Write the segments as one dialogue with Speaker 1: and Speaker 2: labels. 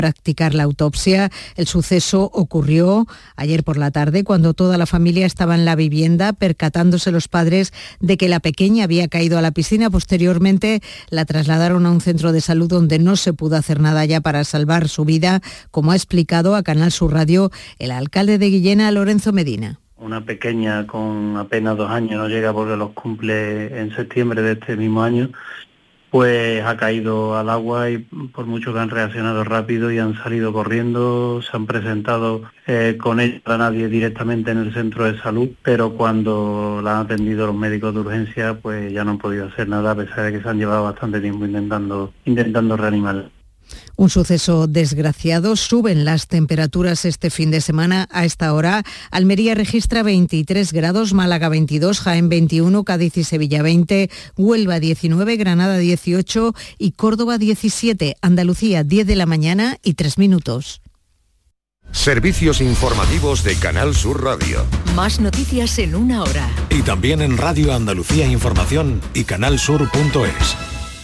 Speaker 1: practicar la autopsia. El suceso ocurrió ayer por la tarde cuando toda la familia estaba en la vivienda, percatándose los padres de que la pequeña había caído a la piscina. Posteriormente la trasladaron a un centro de salud donde no se pudo hacer nada ya para salvar su vida, como ha explicado a Canal Sur Radio el alcalde de Guillena, Lorenzo Medina.
Speaker 2: Una pequeña con apenas 2 años, no llega porque los cumple en septiembre de este mismo año, pues ha caído al agua y por mucho que han reaccionado rápido y han salido corriendo, se han presentado con ella a nadie directamente en el centro de salud, pero cuando la han atendido los médicos de urgencia, pues ya no han podido hacer nada, a pesar de que se han llevado bastante tiempo intentando reanimarla.
Speaker 1: Un suceso desgraciado. Suben las temperaturas este fin de semana. A esta hora, Almería registra 23 grados, Málaga 22, Jaén 21, Cádiz y Sevilla 20, Huelva 19, Granada 18 y Córdoba 17. Andalucía 10 de la mañana y 3 minutos.
Speaker 3: Servicios informativos de Canal Sur Radio.
Speaker 4: Más noticias en 1 hora.
Speaker 5: Y también en Radio Andalucía Información y canalsur.es.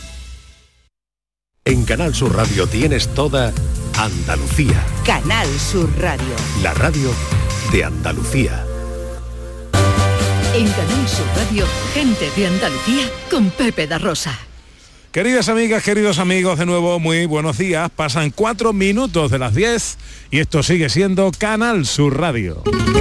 Speaker 5: En Canal Sur Radio tienes toda Andalucía.
Speaker 4: Canal Sur Radio.
Speaker 5: La radio de Andalucía.
Speaker 4: En Canal Sur Radio, gente de Andalucía con Pepe da Rosa.
Speaker 6: Queridas amigas, queridos amigos, de nuevo muy buenos días. Pasan 4 minutos de las 10 y esto sigue siendo Canal Sur Radio.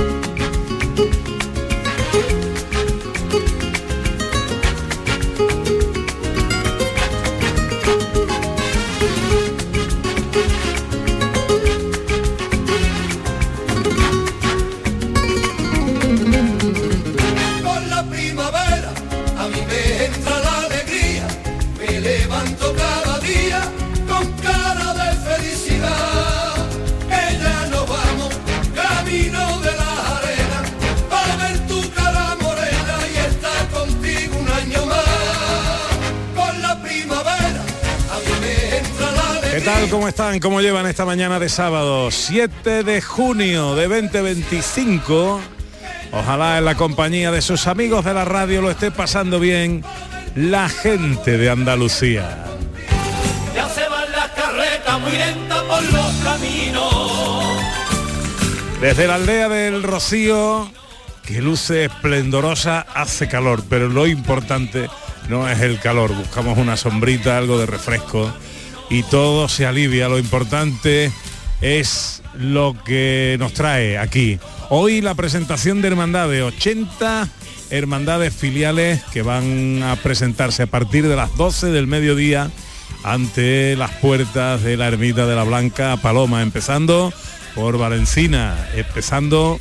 Speaker 6: ¿Qué tal? ¿Cómo están? ¿Cómo llevan esta mañana de sábado? 7 de junio de 2025. Ojalá en la compañía de sus amigos de la radio lo esté pasando bien la gente de Andalucía.
Speaker 7: Ya se van las carretas muy lentas por los caminos.
Speaker 6: Desde la aldea del Rocío, que luce esplendorosa, hace calor, pero lo importante no es el calor. Buscamos una sombrita, algo de refresco y todo se alivia. Lo importante es lo que nos trae aquí. Hoy la presentación de hermandades, 80 hermandades filiales que van a presentarse a partir de las 12 del mediodía ante las puertas de la ermita de la Blanca Paloma, empezando por Valencina, terminando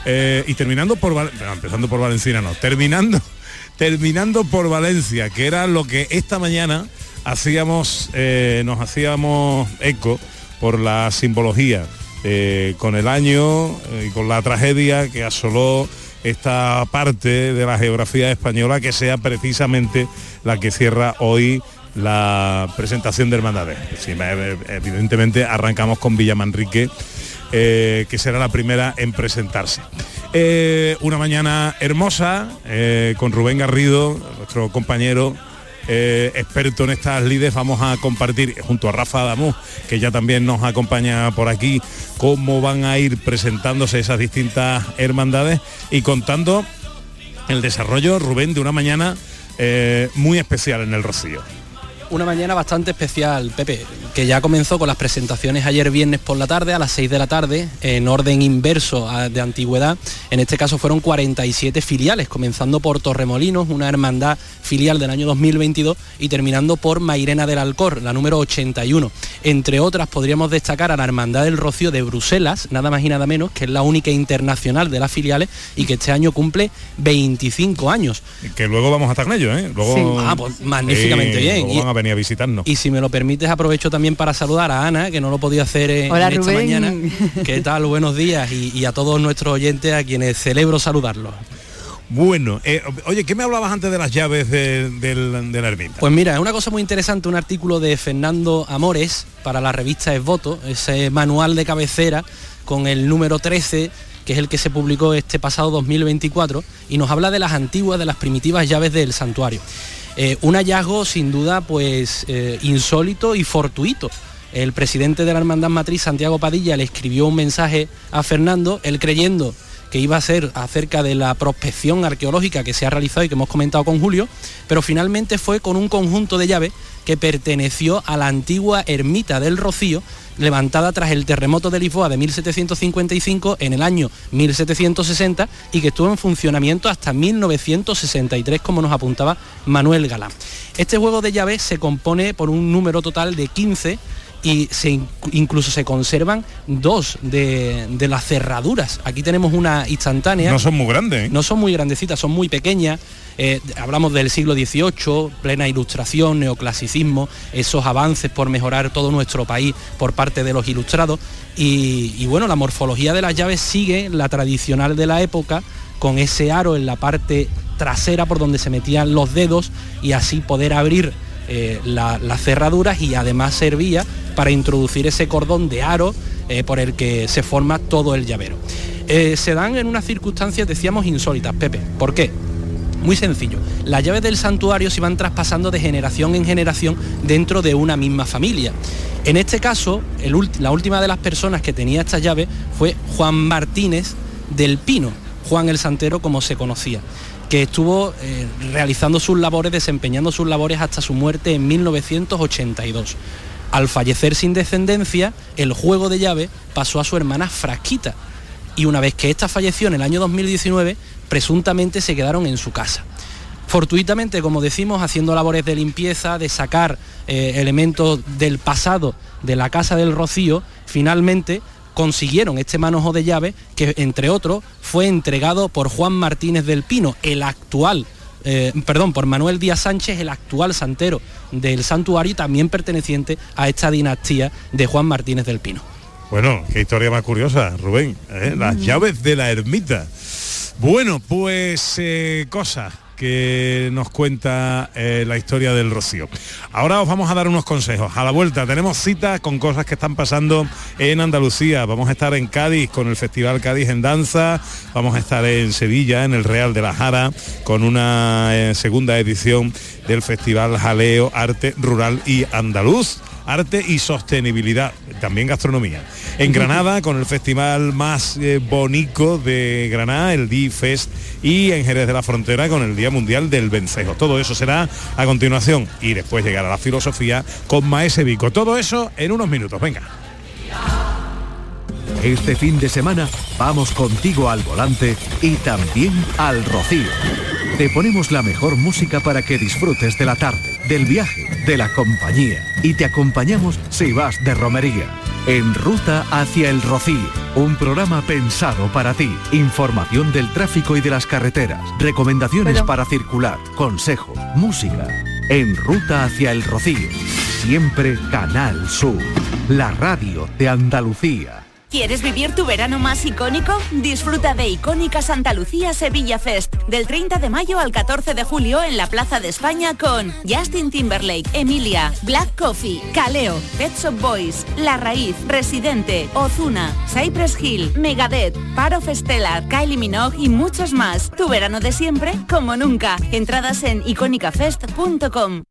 Speaker 6: por Valencia, que era lo que esta mañana nos hacíamos eco por la simbología, con el año y con la tragedia que asoló esta parte de la geografía española, que sea precisamente la que cierra hoy la presentación de hermandades. Sí, evidentemente arrancamos con Villamanrique, que será la primera en presentarse. Una mañana hermosa, con Rubén Garrido, nuestro compañero experto en estas lides. Vamos a compartir junto a Rafa Adamuz, que ya también nos acompaña por aquí, cómo van a ir presentándose esas distintas hermandades y contando el desarrollo, Rubén, de una mañana muy especial en el Rocío.
Speaker 8: Una mañana bastante especial, Pepe, que ya comenzó con las presentaciones ayer viernes por la tarde, a las 6 de la tarde, en orden inverso de antigüedad. En este caso fueron 47 filiales, comenzando por Torremolinos, una hermandad filial del año 2022, y terminando por Mairena del Alcor, la número 81. Entre otras podríamos destacar a la Hermandad del Rocío de Bruselas, nada más y nada menos, que es la única internacional de las filiales y que este año cumple 25 años.
Speaker 6: Que luego vamos a estar con ellos, ¿eh? Luego,
Speaker 8: sí. Pues magníficamente bien.
Speaker 6: Van a venir a visitarnos.
Speaker 8: Y si me lo permites, aprovecho también para saludar a Ana, que no lo podía hacer
Speaker 9: Hola,
Speaker 8: en esta
Speaker 9: Rubén.
Speaker 8: mañana. ¿Qué tal? Buenos días. Y a todos nuestros oyentes, a quienes celebro saludarlos.
Speaker 6: Bueno, oye, ¿qué me hablabas antes de las llaves de la ermita?
Speaker 8: Pues mira, es una cosa muy interesante, un artículo de Fernando Amores para la revista Es Voto, ese manual de cabecera con el número 13, que es el que se publicó este pasado 2024, y nos habla de las antiguas, de las primitivas llaves del santuario. Un hallazgo sin duda pues insólito y fortuito. el presidente de la Hermandad Matriz, Santiago Padilla, le escribió un mensaje a Fernando, él creyendo que iba a ser acerca de la prospección arqueológica que se ha realizado y que hemos comentado con Julio, pero finalmente fue con un conjunto de llaves que perteneció a la antigua ermita del Rocío, levantada tras el terremoto de Lisboa de 1755 en el año 1760 y que estuvo en funcionamiento hasta 1963, como nos apuntaba Manuel Galán. Este juego de llaves se compone por un número total de 15 y incluso se conservan 2 de las cerraduras. Aquí tenemos una instantánea.
Speaker 6: No son muy grandes, ¿eh?
Speaker 8: No son muy grandecitas, son muy pequeñas. Hablamos del siglo XVIII, plena ilustración, neoclasicismo, esos avances por mejorar todo nuestro país por parte de los ilustrados. Y bueno, la morfología de las llaves sigue la tradicional de la época, con ese aro en la parte trasera por donde se metían los dedos y así poder abrir las cerraduras, y además servía para introducir ese cordón de aro por el que se forma todo el llavero. Se dan en unas circunstancias, decíamos, insólitas, Pepe. ¿Por qué? Muy sencillo, las llaves del santuario se iban traspasando de generación en generación dentro de una misma familia. En este caso, la última de las personas que tenía estas llaves fue Juan Martínez del Pino, Juan el Santero como se conocía, que estuvo realizando sus labores, desempeñando sus labores hasta su muerte en 1982. Al fallecer sin descendencia, el juego de llave pasó a su hermana Frasquita, y una vez que ésta falleció en el año 2019, presuntamente se quedaron en su casa. Fortuitamente, como decimos, haciendo labores de limpieza, de sacar elementos del pasado de la Casa del Rocío, finalmente consiguieron este manojo de llave que, entre otros, fue entregado por Juan Martínez del Pino, por Manuel Díaz Sánchez, el actual santero del santuario y también perteneciente a esta dinastía de Juan Martínez del Pino.
Speaker 6: Bueno, qué historia más curiosa, Rubén, ¿eh? Las llaves de la ermita. Bueno, pues cosas que nos cuenta la historia del Rocío. Ahora os vamos a dar unos consejos. A la vuelta tenemos cita con cosas que están pasando en Andalucía. Vamos a estar en Cádiz con el Festival Cádiz en Danza. Vamos a estar en Sevilla, en el Real de la Jara, con una segunda edición del Festival Jaleo Arte Rural y Andaluz. Arte y sostenibilidad, también gastronomía. En Granada, con el festival más bonito de Granada, el D-Fest, y en Jerez de la Frontera, con el Día Mundial del Vencejo. Todo eso será a continuación, y después llegará la filosofía con Maese Vico. Todo eso en unos minutos, venga.
Speaker 9: Este fin de semana vamos contigo al volante y también al Rocío. Te ponemos la mejor música para que disfrutes de la tarde, del viaje, de la compañía, y te acompañamos si vas de romería. En Ruta hacia el Rocío, un programa pensado para ti. Información del tráfico y de las carreteras, recomendaciones para circular, consejos, música. En Ruta hacia el Rocío, siempre Canal Sur, la radio de Andalucía.
Speaker 10: ¿Quieres vivir tu verano más icónico? Disfruta de Icónica Santa Lucía Sevilla Fest, del 30 de mayo al 14 de julio en la Plaza de España con Justin Timberlake, Emilia, Black Coffee, Kaleo, Pet Shop Boys, La Raíz, Residente, Ozuna, Cypress Hill, Megadeth, Part of Stellar, Kylie Minogue y muchos más. Tu verano de siempre como nunca. Entradas en iconicafest.com.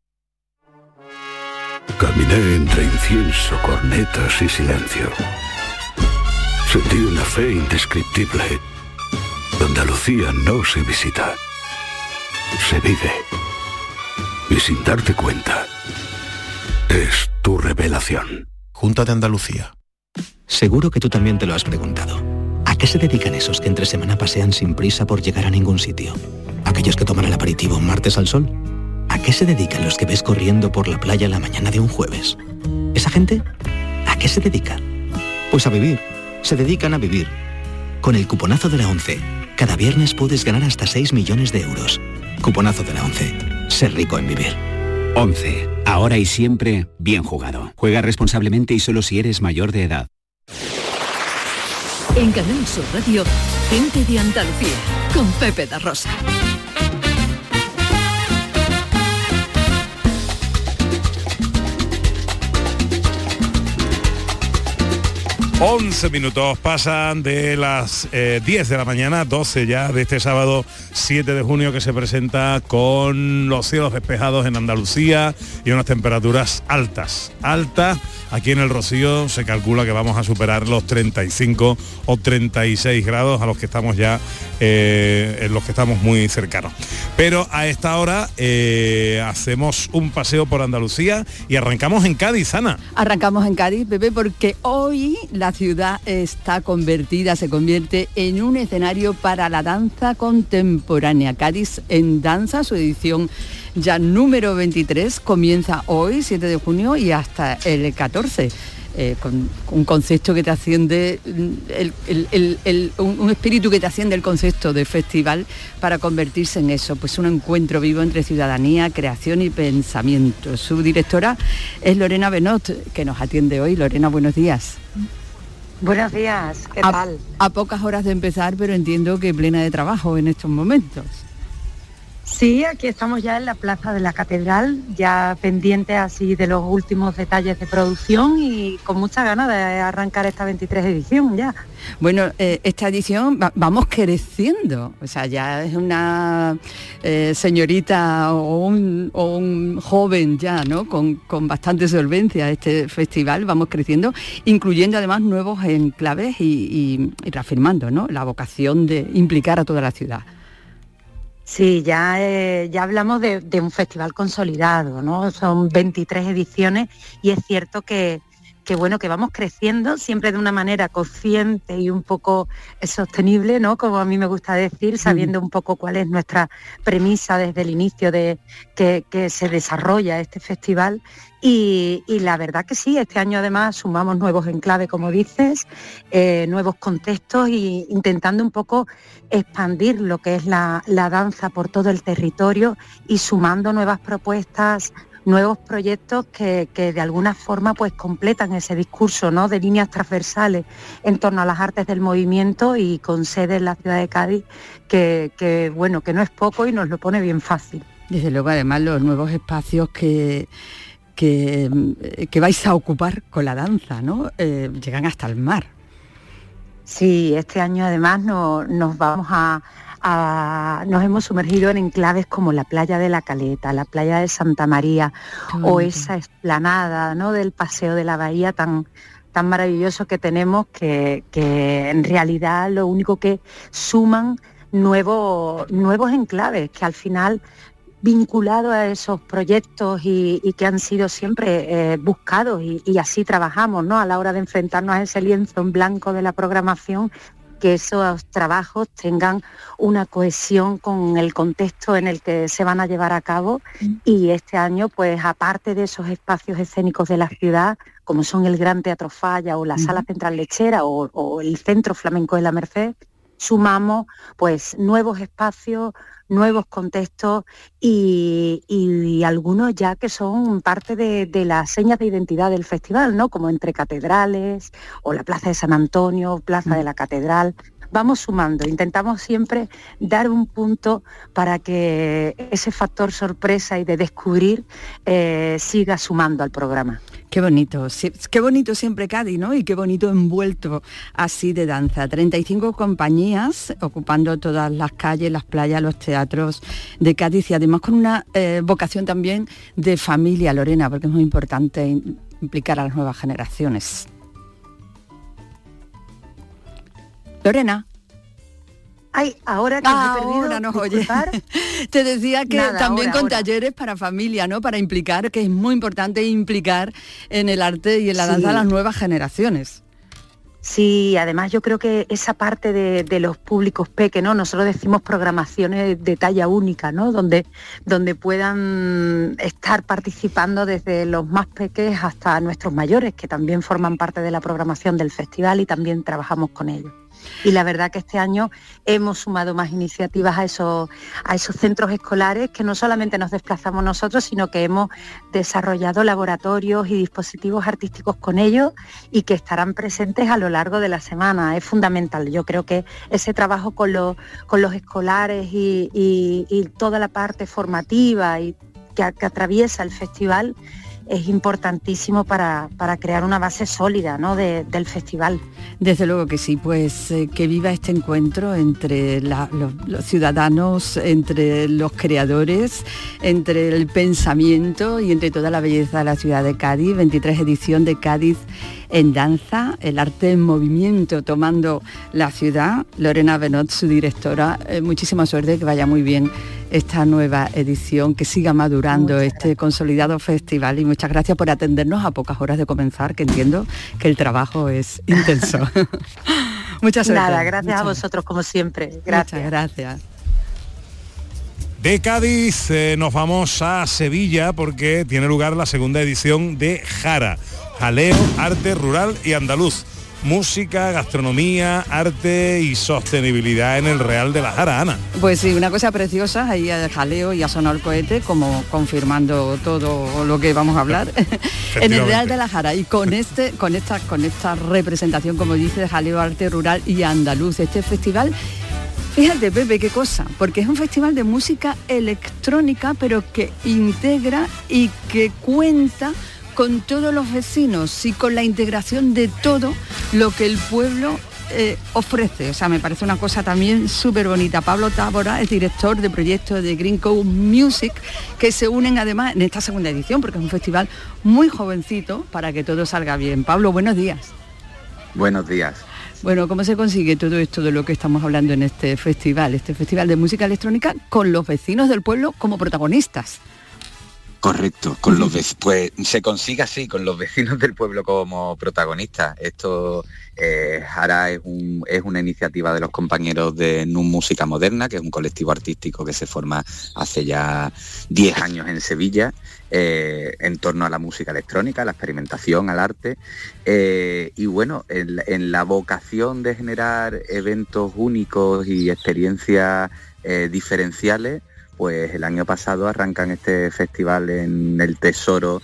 Speaker 11: Caminé entre incienso, cornetas y silencio. Sentí una fe indescriptible. Andalucía no se visita, se vive. Y sin darte cuenta, es tu revelación.
Speaker 12: Junta de Andalucía.
Speaker 13: Seguro que tú también te lo has preguntado. ¿A qué se dedican esos que entre semana pasean sin prisa por llegar a ningún sitio? ¿Aquellos que toman el aperitivo un martes al sol? ¿A qué se dedican los que ves corriendo por la playa la mañana de un jueves? ¿Esa gente? ¿A qué se dedica? Pues a vivir. Se dedican a vivir. Con el cuponazo de la 11, cada viernes puedes ganar hasta 6 millones de euros. Cuponazo de la 11. Ser rico en vivir.
Speaker 14: 11. Ahora y siempre, bien jugado. Juega responsablemente y solo si eres mayor de edad.
Speaker 4: En Canal Sur Radio, Gente de Andalucía, con Pepe da Rosa.
Speaker 6: 11 minutos pasan de las 10 de la mañana, 12 ya de este sábado 7 de junio, que se presenta con los cielos despejados en Andalucía y unas temperaturas altas. Aquí en el Rocío se calcula que vamos a superar los 35 o 36 grados a los que estamos ya, en los que estamos muy cercanos. Pero a esta hora hacemos un paseo por Andalucía y arrancamos en Cádiz, Ana.
Speaker 12: Arrancamos en Cádiz, Pepe, porque hoy la ciudad se convierte en un escenario para la danza contemporánea. Cádiz en Danza, su edición ya número 23, comienza hoy, 7 de junio, y hasta el 14. Con un concepto que te asciende, un espíritu que te asciende el concepto de festival para convertirse en eso, pues un encuentro vivo entre ciudadanía, creación y pensamiento. Su directora es Lorena Benot, que nos atiende hoy. Lorena, buenos días.
Speaker 15: Buenos días, ¿qué tal?
Speaker 12: A pocas horas de empezar, pero entiendo que plena de trabajo en estos momentos.
Speaker 15: Sí, aquí estamos ya en la Plaza de la Catedral, ya pendientes así de los últimos detalles de producción y con mucha ganas de arrancar esta 23 edición ya.
Speaker 12: Bueno, esta edición vamos creciendo, o sea, ya es una señorita o un joven ya, ¿no? Con bastante solvencia este festival, vamos creciendo, incluyendo además nuevos enclaves y reafirmando, ¿no?, la vocación de implicar a toda la ciudad.
Speaker 15: Sí, ya hablamos de un festival consolidado, ¿no? Son 23 ediciones y es cierto que vamos creciendo siempre de una manera consciente y un poco sostenible, ¿no? Como a mí me gusta decir, sabiendo un poco cuál es nuestra premisa desde el inicio de que se desarrolla este festival. Y la verdad que sí, este año además sumamos nuevos enclaves, como dices, nuevos contextos e intentando un poco expandir lo que es la danza por todo el territorio y sumando nuevas propuestas, nuevos proyectos que de alguna forma pues completan ese discurso, ¿no?, de líneas transversales en torno a las artes del movimiento y con sede en la ciudad de Cádiz, que no es poco y nos lo pone bien fácil.
Speaker 12: Desde luego, además, los nuevos espacios que vais a ocupar con la danza, ¿no? Llegan hasta el mar.
Speaker 15: Sí, este año además nos hemos sumergido en enclaves como la playa de la Caleta, la playa de Santa María, o esa explanada, ¿no?, del Paseo de la Bahía tan maravilloso que tenemos, que en realidad lo único que suman nuevos enclaves que al final, vinculado a esos proyectos y que han sido siempre buscados y así trabajamos, ¿no?, a la hora de enfrentarnos a ese lienzo en blanco de la programación, que esos trabajos tengan una cohesión con el contexto en el que se van a llevar a cabo. Y este año, pues aparte de esos espacios escénicos de la ciudad, como son el Gran Teatro Falla o la Sala Central Lechera o el Centro Flamenco de la Merced, sumamos pues nuevos espacios, nuevos contextos y algunos ya que son parte de las señas de identidad del festival, ¿no?, como Entre Catedrales o la Plaza de San Antonio, Plaza de la Catedral. Vamos sumando, intentamos siempre dar un punto para que ese factor sorpresa y de descubrir siga sumando al programa.
Speaker 12: Qué bonito siempre Cádiz, ¿no? Y qué bonito envuelto así de danza. 35 compañías ocupando todas las calles, las playas, los teatros de Cádiz y además con una vocación también de familia, Lorena, porque es muy importante implicar a las nuevas generaciones. Lorena.
Speaker 15: Ay, ahora que me he perdido,
Speaker 12: ahora nos oye. Te decía que también con talleres para familia, ¿no? Para implicar, que es muy importante implicar en el arte y en la danza a las nuevas generaciones.
Speaker 15: Sí, además yo creo que esa parte de los públicos pequeños, ¿no? Nosotros decimos programaciones de talla única, ¿no? Donde puedan estar participando desde los más pequeños hasta nuestros mayores, que también forman parte de la programación del festival y también trabajamos con ellos. Y la verdad que este año hemos sumado más iniciativas a esos centros escolares, que no solamente nos desplazamos nosotros, sino que hemos desarrollado laboratorios y dispositivos artísticos con ellos y que estarán presentes a lo largo de la semana. Es fundamental. Yo creo que ese trabajo con los escolares y toda la parte formativa y que atraviesa el festival es importantísimo para crear una base sólida, ¿no?, del festival.
Speaker 12: Desde luego que sí, pues que viva este encuentro entre los ciudadanos, entre los creadores, entre el pensamiento y entre toda la belleza de la ciudad de Cádiz. 23 edición de Cádiz en danza, el arte en movimiento tomando la ciudad. Lorena Benot, su directora, muchísima suerte, que vaya muy bien esta nueva edición, que siga madurando este consolidado festival, y muchas gracias por atendernos a pocas horas de comenzar, que entiendo que el trabajo es intenso. Muchas gracias.
Speaker 15: Nada, gracias a vosotros como siempre. Gracias.
Speaker 12: Muchas gracias.
Speaker 6: De Cádiz nos vamos a Sevilla porque tiene lugar la segunda edición de Jara, Jaleo, Arte Rural y Andaluz. Música, gastronomía, arte y sostenibilidad en el Real de la Jara, Ana.
Speaker 12: Pues sí, una cosa preciosa, ahí el jaleo y ha sonado el cohete, como confirmando todo lo que vamos a hablar en el Real de la Jara, y con esta representación, como dice, de jaleo, arte rural y andaluz. Este festival, fíjate, Pepe, qué cosa, porque es un festival de música electrónica, pero que integra y que cuenta con todos los vecinos y con la integración de todo lo que el pueblo ofrece. O sea, me parece una cosa también súper bonita. Pablo Tábora es director de proyectos de Green Cove Music, que se unen además en esta segunda edición, porque es un festival muy jovencito, para que todo salga bien. Pablo, buenos días.
Speaker 16: Buenos días.
Speaker 12: Bueno, ¿cómo se consigue todo esto de lo que estamos hablando en este festival de música electrónica, con los vecinos del pueblo como protagonistas?
Speaker 16: Correcto, pues se consigue así, con los vecinos del pueblo como protagonistas. Esto Jara es una iniciativa de los compañeros de NUM Música Moderna, que es un colectivo artístico que se forma hace ya 10 años en Sevilla, en torno a la música electrónica, a la experimentación, al arte, y bueno, en la vocación de generar eventos únicos y experiencias diferenciales. Pues el año pasado arrancan este festival en el tesoro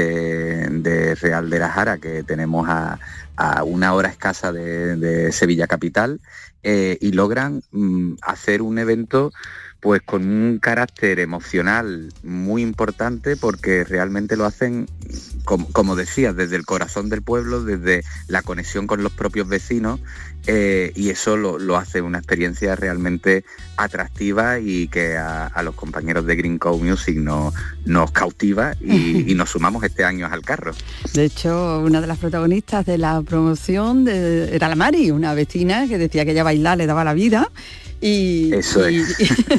Speaker 16: de Real de la Jara, que tenemos a una hora escasa de Sevilla capital, y logran hacer un evento pues con un carácter emocional muy importante, porque realmente lo hacen, como decías, desde el corazón del pueblo, desde la conexión con los propios vecinos, y eso lo hace una experiencia realmente atractiva y que a los compañeros de Green Cove Music nos cautiva y nos sumamos este año al carro.
Speaker 12: De hecho, una de las protagonistas de la promoción era la Mari, una vecina que decía que ella bailar le daba la vida. Y eso es.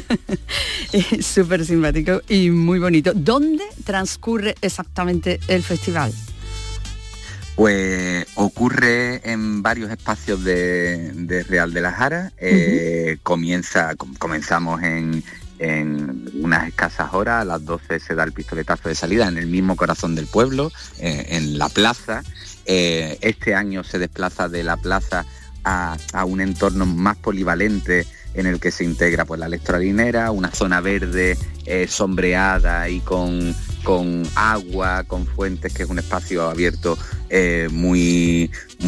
Speaker 12: Es súper simpático y muy bonito. ¿Dónde transcurre exactamente el festival?
Speaker 16: Pues ocurre en varios espacios de Real de la Jara. Comenzamos en unas escasas horas, a las 12 se da el pistoletazo de salida en el mismo corazón del pueblo, en la plaza. Este año se desplaza de la plaza a un entorno más polivalente, en el que se integra pues la electrolinera, una zona verde sombreada y con agua, con fuentes, que es un espacio abierto muy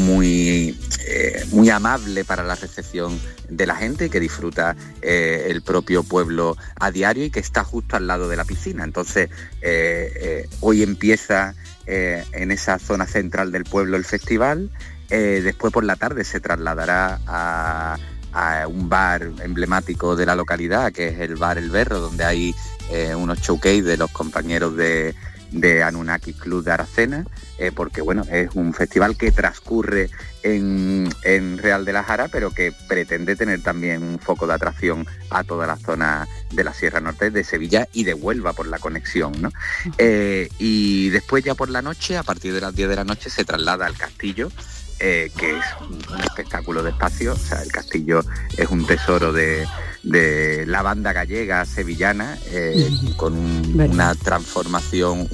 Speaker 16: amable para la recepción de la gente, que disfruta el propio pueblo a diario y que está justo al lado de la piscina. Entonces hoy empieza en esa zona central del pueblo el festival. Después por la tarde se trasladará a un bar emblemático de la localidad, que es el bar El Berro, donde hay unos showcase de los compañeros de Anunnaki Club de Aracena, porque bueno, es un festival que transcurre en Real de la Jara, pero que pretende tener también un foco de atracción a toda la zona de la Sierra Norte de Sevilla y de Huelva por la conexión, ¿no? Y después ya por la noche, a partir de las 10 de la noche, se traslada al castillo, que es un espectáculo de espacio. O sea, el castillo es un tesoro de la banda gallega sevillana, con una transformación,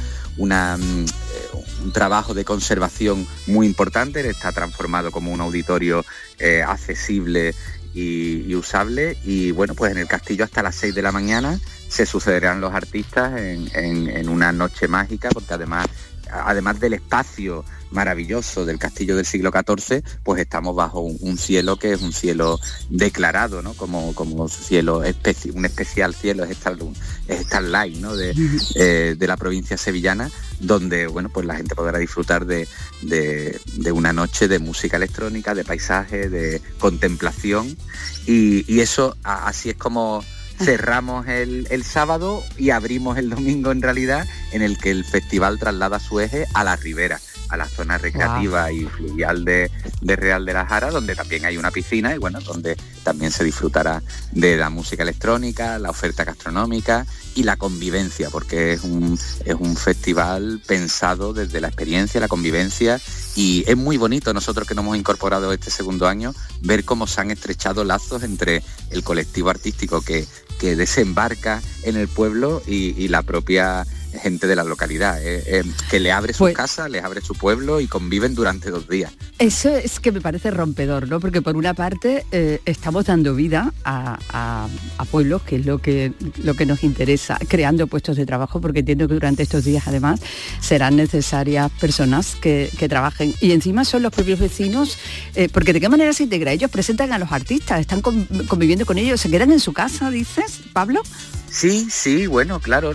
Speaker 16: un trabajo de conservación muy importante. Está transformado como un auditorio accesible y usable, y bueno, pues en el castillo hasta las 6 de la mañana se sucederán los artistas en una noche mágica, porque además además del espacio maravilloso del castillo del siglo XIV, pues estamos bajo un cielo que es un cielo declarado, ¿no? Como cielo un especial cielo, es Starlight, ¿no? de la provincia sevillana, donde bueno, pues la gente podrá disfrutar de una noche de música electrónica, de paisaje, de contemplación, y eso así es como cerramos el sábado y abrimos el domingo, en realidad, en el que el festival traslada su eje a la ribera, a la zona recreativa y fluvial de Real de la Jara, donde también hay una piscina y bueno, donde también se disfrutará de la música electrónica, la oferta gastronómica y la convivencia, porque es un festival pensado desde la experiencia, la convivencia, y es muy bonito, nosotros que nos hemos incorporado este segundo año, ver cómo se han estrechado lazos entre el colectivo artístico que desembarca en el pueblo y la propia gente de la localidad, que le abre su casa, les abre su pueblo y conviven durante 2 días.
Speaker 12: Eso es que me parece rompedor, ¿no? Porque por una parte estamos dando vida a pueblos, que es lo que nos interesa, creando puestos de trabajo, porque entiendo que durante estos días además serán necesarias personas que trabajen, y encima son los propios vecinos, porque ¿de qué manera se integra? Ellos presentan a los artistas, están conviviendo con ellos, ¿se quedan en su casa, dices, Pablo?
Speaker 16: Sí, bueno, claro,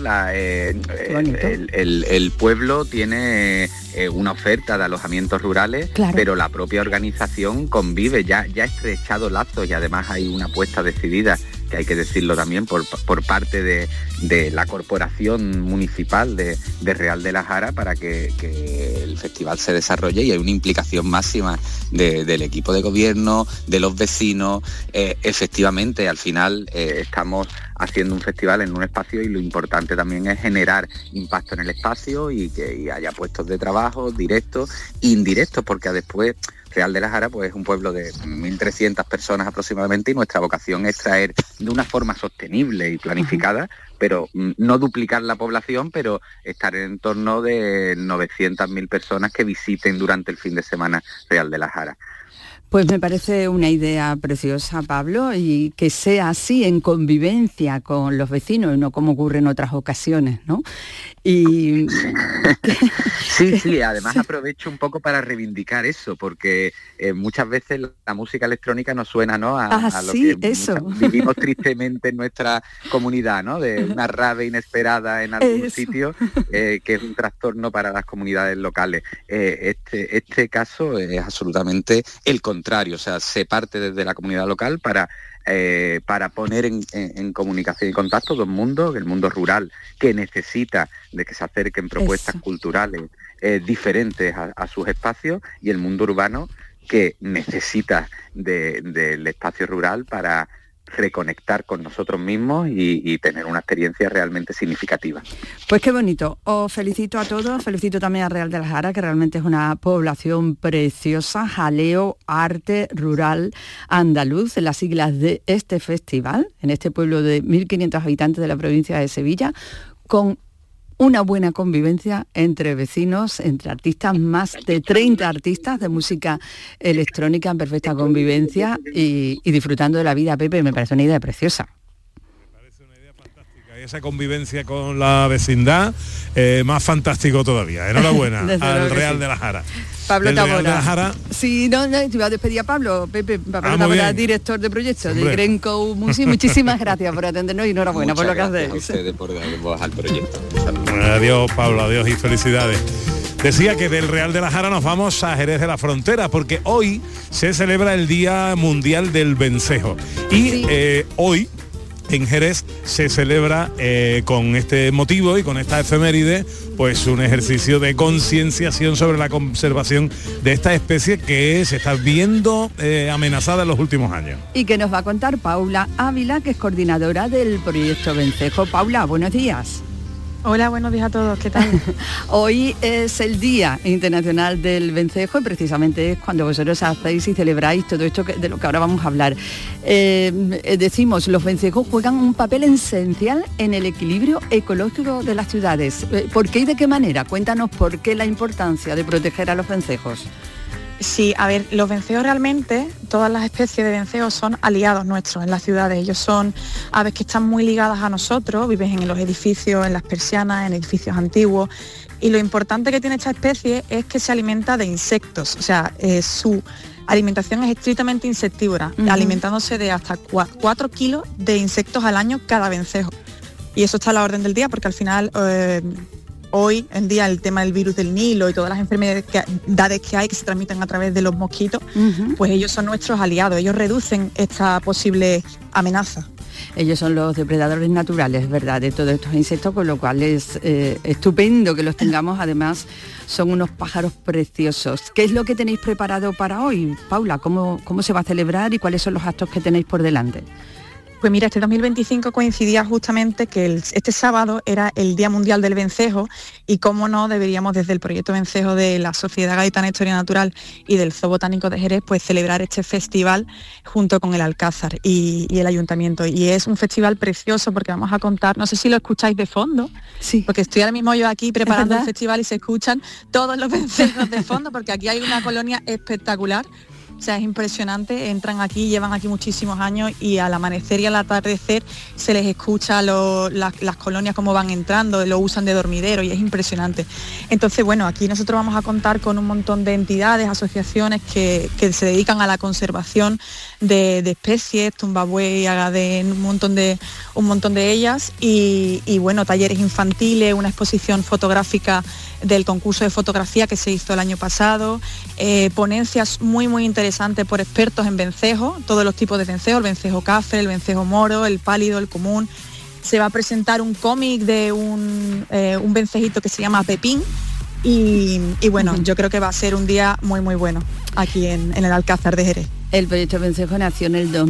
Speaker 16: el pueblo tiene una oferta de alojamientos rurales, claro, pero la propia organización convive, ya ha estrechado lazos, y además hay una apuesta decidida, que hay que decirlo también, por parte de la corporación municipal de Real de la Jara, para que el festival se desarrolle, y hay una implicación máxima del equipo de gobierno, de los vecinos. Efectivamente, al final estamos haciendo un festival en un espacio, y lo importante también es generar impacto en el espacio y que haya puestos de trabajo directos e indirectos, porque después Real de la Jara pues es un pueblo de 1.300 personas aproximadamente, y nuestra vocación es traer de una forma sostenible y planificada, pero no duplicar la población, pero estar en torno de 900.000 personas que visiten durante el fin de semana Real de la Jara.
Speaker 12: Pues me parece una idea preciosa, Pablo, y que sea así, en convivencia con los vecinos, no como ocurre en otras ocasiones, ¿no? Y
Speaker 16: sí, además aprovecho un poco para reivindicar eso, porque muchas veces la música electrónica nos suena, ¿no? a lo que vivimos tristemente en nuestra comunidad, ¿no? De una rave inesperada en algún sitio, que es un trastorno para las comunidades locales. Este caso es absolutamente el contrario, o sea, se parte desde la comunidad local para poner en comunicación y contacto dos mundos, el mundo rural, que necesita de que se acerquen propuestas culturales diferentes a sus espacios, y el mundo urbano, que necesita del espacio rural para reconectar con nosotros mismos y tener una experiencia realmente significativa.
Speaker 12: Pues qué bonito. Os felicito a todos, felicito también a Real de la Jara, que realmente es una población preciosa, jaleo, arte rural andaluz, en las siglas de este festival, en este pueblo de 1.500 habitantes de la provincia de Sevilla, con una buena convivencia entre vecinos, entre artistas, más de 30 artistas de música electrónica en perfecta convivencia y disfrutando de la vida. Pepe, me parece una idea preciosa.
Speaker 6: Me parece una idea fantástica, y esa convivencia con la vecindad, más fantástico todavía. Enhorabuena al Real de la Jara.
Speaker 12: Pablo Tamora. Sí, no, te iba a despedir a Pablo. Pepe, Pablo Tamora, director de proyecto de Grenco Music. Muchísimas gracias por atendernos y enhorabuena por lo que hacéis.
Speaker 16: Muchas gracias a ustedes por dar voz al proyecto.
Speaker 6: Adiós, Pablo, adiós y felicidades. Decía que del Real de la Jara nos vamos a Jerez de la Frontera, porque hoy se celebra el Día Mundial del Vencejo. Y hoy en Jerez se celebra con este motivo y con esta efeméride, pues un ejercicio de concienciación sobre la conservación de esta especie que se está viendo amenazada en los últimos años.
Speaker 12: Y que nos va a contar Paula Ávila, que es coordinadora del proyecto Vencejo. Paula, buenos días.
Speaker 17: Hola, buenos días a todos, ¿qué tal?
Speaker 12: Hoy es el Día Internacional del Vencejo, y precisamente es cuando vosotros hacéis y celebráis todo esto de lo que ahora vamos a hablar. Decimos, los vencejos juegan un papel esencial en el equilibrio ecológico de las ciudades. ¿Por qué y de qué manera? Cuéntanos por qué la importancia de proteger a los vencejos.
Speaker 17: Sí, a ver, los vencejos realmente, todas las especies de vencejos son aliados nuestros en las ciudades. Ellos son aves que están muy ligadas a nosotros, viven en los edificios, en las persianas, en edificios antiguos, Y lo importante que tiene esta especie es que se alimenta de insectos, o sea, su alimentación es estrictamente insectívora, alimentándose de hasta 4 kilos de insectos al año cada vencejo. Y eso está a la orden del día porque al final hoy en día el tema del virus del Nilo y todas las enfermedades que hay que se transmiten a través de los mosquitos, pues ellos son nuestros aliados, ellos reducen esta posible amenaza.
Speaker 12: Ellos son los depredadores naturales, ¿verdad?, de todos estos insectos, con lo cual es estupendo que los tengamos. Además, son unos pájaros preciosos. ¿Qué es lo que tenéis preparado para hoy, Paula? ¿Cómo se va a celebrar y cuáles son los actos que tenéis por delante?
Speaker 17: Pues mira, este 2025 coincidía justamente que este sábado era el Día Mundial del Vencejo y cómo no deberíamos desde el proyecto Vencejo de la Sociedad Gaditana de Historia Natural y del Zoo Botánico de Jerez pues celebrar este festival junto con el Alcázar y el Ayuntamiento. Y es un festival precioso porque vamos a contar, no sé si lo escucháis de fondo,
Speaker 12: sí,
Speaker 17: porque estoy ahora mismo yo aquí preparando el festival y se escuchan todos los vencejos de fondo porque aquí hay una colonia espectacular. O sea, es impresionante, entran aquí, llevan aquí muchísimos años y al amanecer y al atardecer se les escucha las colonias cómo van entrando, lo usan de dormidero y es impresionante. Entonces, bueno, aquí nosotros vamos a contar con un montón de entidades, asociaciones que se dedican a la conservación de especies, tumbabuey, agadén, un montón de ellas y bueno, talleres infantiles, una exposición fotográfica del concurso de fotografía que se hizo el año pasado, ponencias muy interesantes por expertos en vencejo, todos los tipos de vencejo, el vencejo cafre, el vencejo moro, el pálido, el común. Se va a presentar un cómic de un vencejito que se llama Pepín y bueno, yo creo que va a ser un día muy bueno aquí en el Alcázar de Jerez.
Speaker 12: El proyecto Vencejo nació en el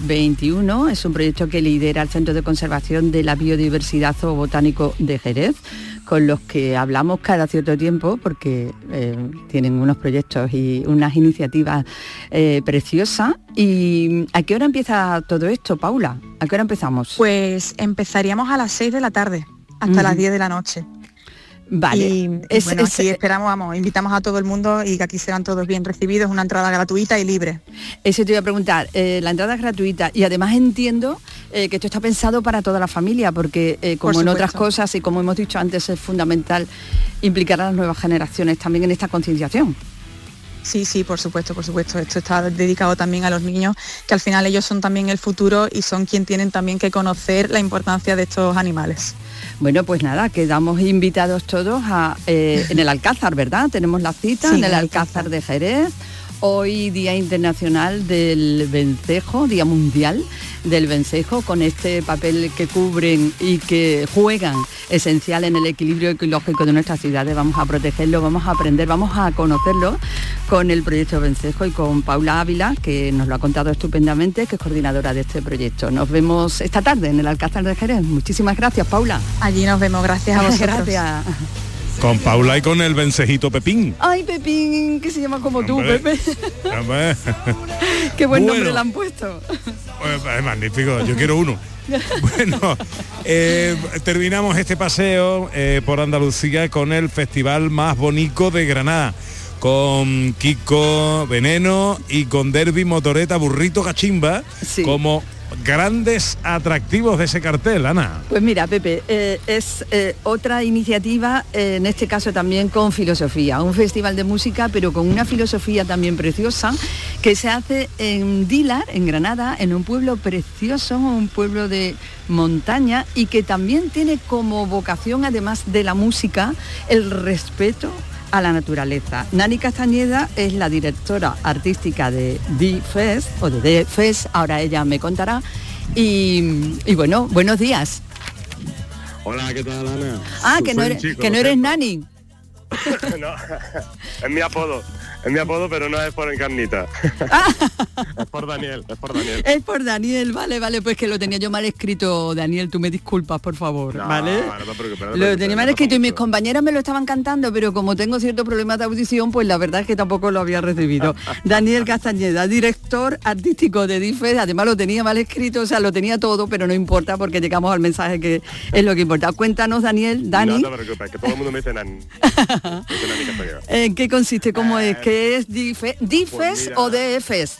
Speaker 12: 2021, es un proyecto que lidera el Centro de Conservación de la Biodiversidad Zoo Botánico de Jerez, con los que hablamos cada cierto tiempo porque tienen unos proyectos y unas iniciativas preciosas. ¿Y a qué hora empieza todo esto, Paula? ¿A qué hora empezamos?
Speaker 17: Pues empezaríamos a las 6 de la tarde hasta las 10 de la noche.
Speaker 12: Vale.
Speaker 17: Y bueno, aquí esperamos, invitamos a todo el mundo y que aquí serán todos bien recibidos, una entrada gratuita y libre.
Speaker 12: Eso te iba a preguntar, la entrada es gratuita y además entiendo que esto está pensado para toda la familia porque como en otras cosas y como hemos dicho antes es fundamental implicar a las nuevas generaciones también en esta concienciación.
Speaker 17: Sí, por supuesto. Esto está dedicado también a los niños, que al final ellos son también el futuro y son quien tienen también que conocer la importancia de estos animales.
Speaker 12: Bueno, pues nada, quedamos invitados todos en el Alcázar, ¿verdad? Tenemos la cita en el Alcázar de Jerez. Hoy Día Internacional del Vencejo, Día Mundial del Vencejo, con este papel que cubren y que juegan esencial en el equilibrio ecológico de nuestras ciudades. Vamos a protegerlo, vamos a aprender, vamos a conocerlo con el proyecto Vencejo y con Paula Ávila, que nos lo ha contado estupendamente, que es coordinadora de este proyecto. Nos vemos esta tarde en el Alcázar de Jerez. Muchísimas gracias, Paula.
Speaker 17: Allí nos vemos, gracias a vosotros.
Speaker 12: Gracias.
Speaker 6: Con Paula y con el vencejito Pepín.
Speaker 12: Ay, Pepín, que se llama como tú, Pepe. Qué buen nombre le han puesto.
Speaker 6: Es magnífico, yo quiero uno. Bueno, terminamos este paseo por Andalucía con el festival más bonito de Granada, con Kiko Veneno y con Derby, Motoreta, Burrito, Cachimba, como grandes atractivos de ese cartel, Ana.
Speaker 12: Pues mira, Pepe, es otra iniciativa, en este caso también con filosofía, un festival de música, pero con una filosofía también preciosa, que se hace en Dílar, en Granada, en un pueblo precioso, un pueblo de montaña, y que también tiene como vocación, además de la música, el respeto a la naturaleza. Nani Castañeda es la directora artística de D-Fest, o de D-Fest, ahora ella me contará. Y bueno, buenos días.
Speaker 18: Hola, ¿qué tal, Ana?
Speaker 12: Ah, que no eres Nani.
Speaker 18: No, es mi apodo, pero no es por encarnita. Es por Daniel.
Speaker 12: Es por Daniel, vale, pues que lo tenía yo mal escrito, Daniel, tú me disculpas, por favor, ¿vale? Lo tenía mal escrito y mis compañeras me lo estaban cantando, pero como tengo cierto problema de audición, pues la verdad es que tampoco lo había recibido. Daniel Castañeda, director artístico de DIFE, además lo tenía mal escrito, o sea, lo tenía todo, pero no importa porque llegamos al mensaje que es lo que importa. Cuéntanos, Daniel, Dani.
Speaker 18: No te preocupes, que todo el mundo me dice Nani.
Speaker 12: ¿En qué consiste? ¿Cómo es? ¿Qué es DIFES pues o DFES?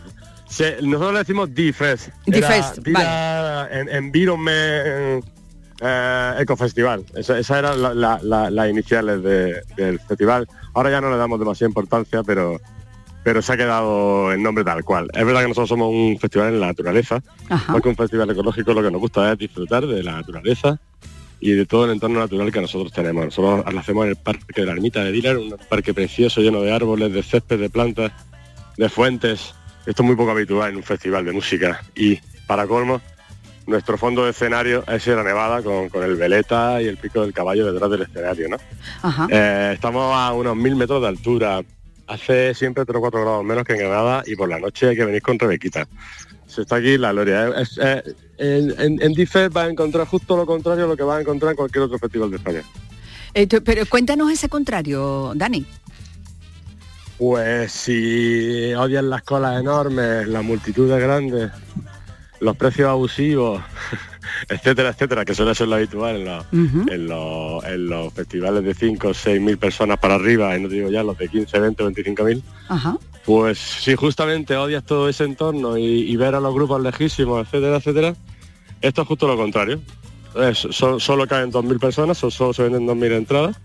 Speaker 18: Sí, nosotros le decimos DIFES.
Speaker 12: DIFES, vale.
Speaker 18: Environment Ecofestival. Esas eran las iniciales del festival. Ahora ya no le damos demasiada importancia, pero se ha quedado el nombre tal cual. Es verdad que nosotros somos un festival en la naturaleza, porque un festival ecológico lo que nos gusta es disfrutar de la naturaleza y de todo el entorno natural que nosotros tenemos. Nosotros lo hacemos en el Parque de la Ermita de Dílar, un parque precioso, lleno de árboles, de césped, de plantas, de fuentes. Esto es muy poco habitual en un festival de música. Y, para colmo, nuestro fondo de escenario es Sierra Nevada, con el Veleta y el Pico del Caballo detrás del escenario, ¿no? Estamos a unos 1000 metros de altura. Hace siempre 3 o 4 grados menos que en Granada y por la noche hay que venir con Rebequita. Se está aquí la gloria. En DIFES va a encontrar justo lo contrario a lo que va a encontrar en cualquier otro festival de España.
Speaker 12: Pero cuéntanos ese contrario, Dani.
Speaker 18: Pues si odian las colas enormes, las multitudes grandes, los precios abusivos, etcétera, etcétera, que suele ser lo habitual en los festivales de 5 o 6 mil personas para arriba, y no digo ya los de 15, 20 o 25.000, pues si justamente odias todo ese entorno y ver a los grupos lejísimos, etcétera, etcétera, esto es justo lo contrario. Solo caen 2.000 personas, solo se venden 2.000 entradas.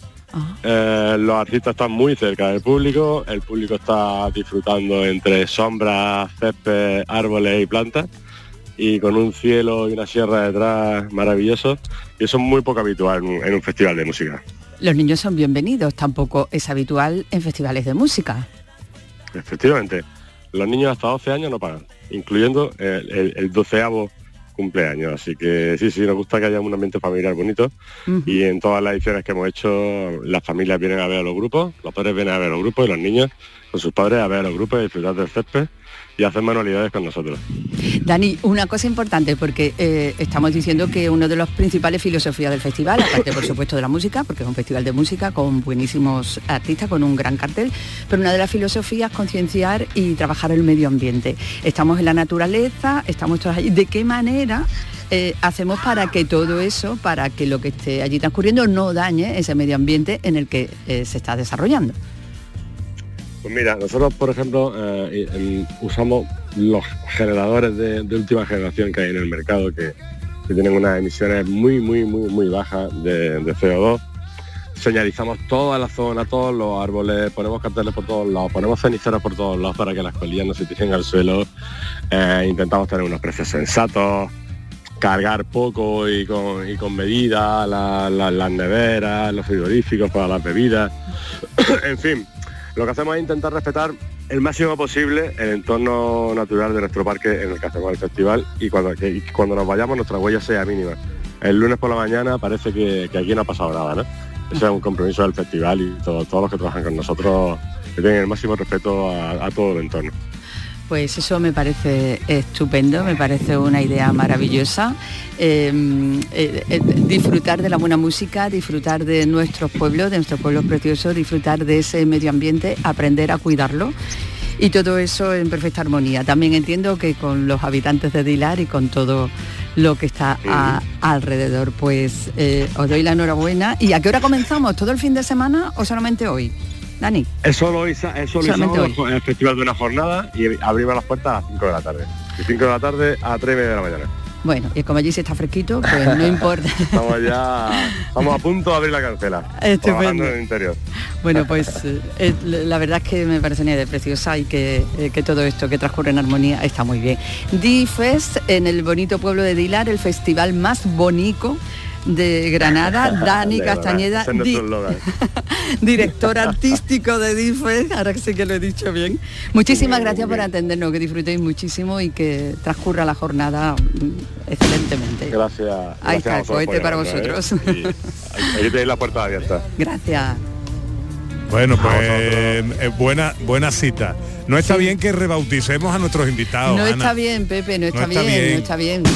Speaker 18: Los artistas están muy cerca del público, el público está disfrutando entre sombras, césped, árboles y plantas, y con un cielo y una sierra detrás maravilloso, y eso es muy poco habitual en un festival de música.
Speaker 12: Los niños son bienvenidos, tampoco es habitual en festivales de música.
Speaker 18: Efectivamente, los niños hasta 12 años no pagan, incluyendo el 12º cumpleaños, así que sí, nos gusta que haya un ambiente familiar bonito, y en todas las ediciones que hemos hecho, las familias vienen a ver a los grupos, los padres vienen a ver a los grupos y los niños con sus padres a ver a los grupos y disfrutar del césped y hacer manualidades con nosotros.
Speaker 12: Dani, una cosa importante, porque estamos diciendo que una de las principales filosofías del festival, aparte por supuesto de la música, porque es un festival de música con buenísimos artistas, con un gran cartel, pero una de las filosofías es concienciar y trabajar el medio ambiente. Estamos en la naturaleza, estamos todos allí. ¿De qué manera hacemos para que todo eso, para que lo que esté allí transcurriendo no dañe ese medio ambiente en el que se está desarrollando?
Speaker 18: Pues mira, nosotros por ejemplo usamos los generadores de última generación que hay en el mercado, que tienen unas emisiones muy bajas de CO2. Señalizamos toda la zona, todos los árboles, ponemos carteles por todos lados, ponemos ceniceros por todos lados para que las colillas no se tiren al suelo. Intentamos tener unos precios sensatos, cargar poco y con medida las neveras, los frigoríficos para las bebidas. En fin, lo que hacemos es intentar respetar el máximo posible el entorno natural de nuestro parque en el que hacemos el festival, y cuando nos vayamos nuestra huella sea mínima. El lunes por la mañana parece que aquí no ha pasado nada, ¿no? Ese es un compromiso del festival, y todos los que trabajan con nosotros que tienen el máximo respeto a todo el entorno.
Speaker 12: Pues eso me parece estupendo, me parece una idea maravillosa. Disfrutar de la buena música, disfrutar de nuestros pueblos preciosos, disfrutar de ese medio ambiente, aprender a cuidarlo, y todo eso en perfecta armonía. También entiendo que con los habitantes de Dílar y con todo lo que está alrededor, pues os doy la enhorabuena. ¿Y a qué hora comenzamos? ¿Todo el fin de semana o solamente hoy, Dani?
Speaker 18: Es solo hoy, en el festival de una jornada, y abrimos las puertas a las 5 de la tarde. De 5 de la tarde a 3:30 de la mañana.
Speaker 12: Bueno, y como allí se está fresquito, pues no importa.
Speaker 18: Estamos a punto de abrir la cancela. Trabajando en el interior.
Speaker 12: Bueno, pues la verdad es que me parece una idea preciosa, y que todo esto que transcurre en armonía está muy bien. DIFES en el bonito pueblo de Dílar, el festival más bonito de Granada. Dani Castañeda, director artístico de DIFES, ahora sí que lo he dicho bien. Muchísimas gracias por atendernos, que disfrutéis muchísimo y que transcurra la jornada excelentemente.
Speaker 18: Gracias.
Speaker 12: Ahí está el cohete para vosotros.
Speaker 18: Aquí tenéis la puerta abierta.
Speaker 12: Gracias.
Speaker 6: Bueno, pues buena cita. No está bien que rebauticemos a nuestros invitados,
Speaker 12: No
Speaker 6: Ana.
Speaker 12: está bien, Pepe, no está bien. Está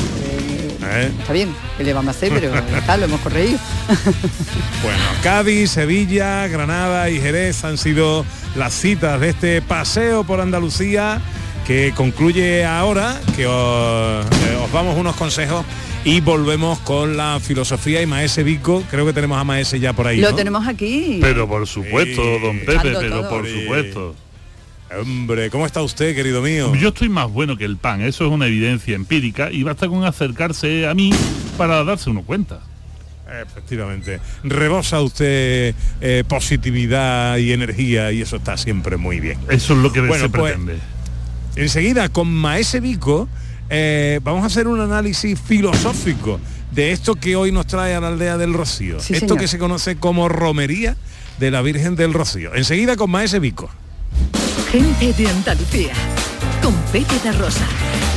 Speaker 12: bien, ¿qué le vamos a hacer? Pero está, lo hemos corregido.
Speaker 6: Bueno, Cádiz, Sevilla, Granada y Jerez han sido las citas de este paseo por Andalucía, que concluye ahora, que os damos unos consejos y volvemos con la filosofía y Maese Vico. Creo que tenemos a Maese ya por ahí,
Speaker 12: Lo
Speaker 6: ¿no?
Speaker 12: tenemos aquí.
Speaker 19: Pero por supuesto, don Pepe, pero por
Speaker 6: Sí.
Speaker 19: supuesto.
Speaker 6: Hombre, ¿cómo está usted, querido mío?
Speaker 19: Yo estoy más bueno que el pan, eso es una evidencia empírica, y basta con acercarse a mí para darse uno cuenta.
Speaker 6: Efectivamente. Rebosa usted positividad y energía y eso está siempre muy bien.
Speaker 19: Eso es lo que se pretende.
Speaker 6: Enseguida, con Maese Vico, vamos a hacer un análisis filosófico de esto que hoy nos trae a la aldea del Rocío.
Speaker 12: Sí,
Speaker 6: esto
Speaker 12: señor.
Speaker 6: que se conoce como romería de la Virgen del Rocío. Enseguida con Maese Vico.
Speaker 4: Gente de Andalucía, con Pepe da Rosa.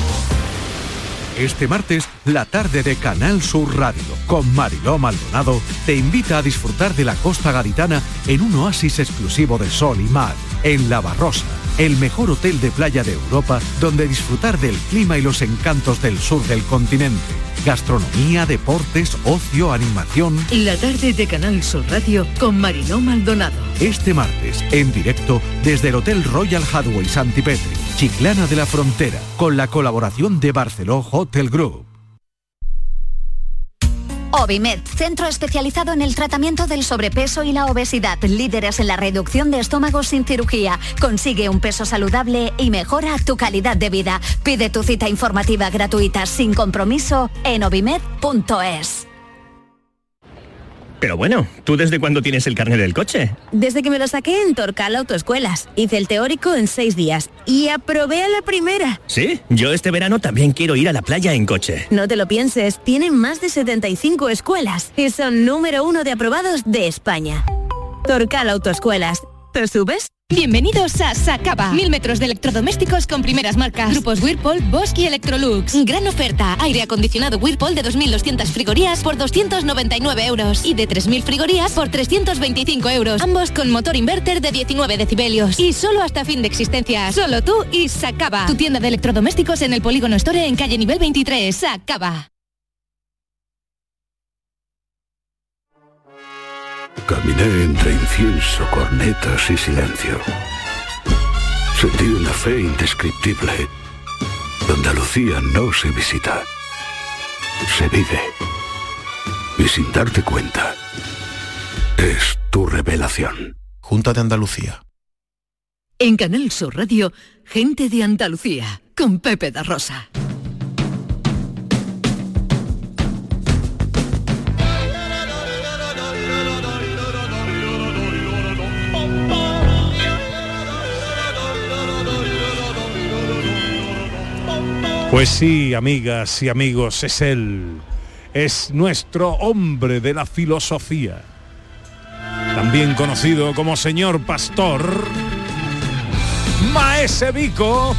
Speaker 9: Este martes, la tarde de Canal Sur Radio, con Mariló Maldonado, te invita a disfrutar de la costa gaditana en un oasis exclusivo de sol y mar, en La Barrosa, el mejor hotel de playa de Europa, donde disfrutar del clima y los encantos del sur del continente. Gastronomía, deportes, ocio, animación.
Speaker 4: La tarde de Canal Sur Radio con Mariló Maldonado.
Speaker 9: Este martes, en directo, desde el Hotel Royal Hadway Santipetri, Chiclana de la Frontera, con la colaboración de Barceló Hotel Group.
Speaker 20: Obimed, centro especializado en el tratamiento del sobrepeso y la obesidad, líderes en la reducción de estómagos sin cirugía. Consigue un peso saludable y mejora tu calidad de vida. Pide tu cita informativa gratuita sin compromiso en obimed.es.
Speaker 21: Pero bueno, ¿tú desde cuándo tienes el carnet del coche?
Speaker 22: Desde que me lo saqué en Torcal Autoescuelas. Hice el teórico en 6 días y aprobé a la primera.
Speaker 21: Sí, yo este verano también quiero ir a la playa en coche.
Speaker 22: No te lo pienses, tienen más de 75 escuelas y son número 1 de aprobados de España. Torcal Autoescuelas. ¿Te subes?
Speaker 23: Bienvenidos a Sacaba. 1000 metros de electrodomésticos con primeras marcas. Grupos Whirlpool, Bosch y Electrolux. Gran oferta. Aire acondicionado Whirlpool de 2.200 frigorías por 299 euros. Y de 3.000 frigorías por 325 euros. Ambos con motor inverter de 19 decibelios. Y solo hasta fin de existencia. Solo tú y Sacaba. Tu tienda de electrodomésticos en el Polígono Store en calle nivel 23. Sacaba.
Speaker 11: Caminé entre incienso, cornetas y silencio. Sentí una fe indescriptible. Andalucía no se visita, se vive. Y sin darte cuenta, es tu revelación.
Speaker 5: Junta de Andalucía.
Speaker 4: En Canal Sur Radio, Gente de Andalucía, con Pepe da Rosa.
Speaker 6: Pues sí, amigas y amigos, es él. Es nuestro hombre de la filosofía. También conocido como señor pastor, Maese Vico.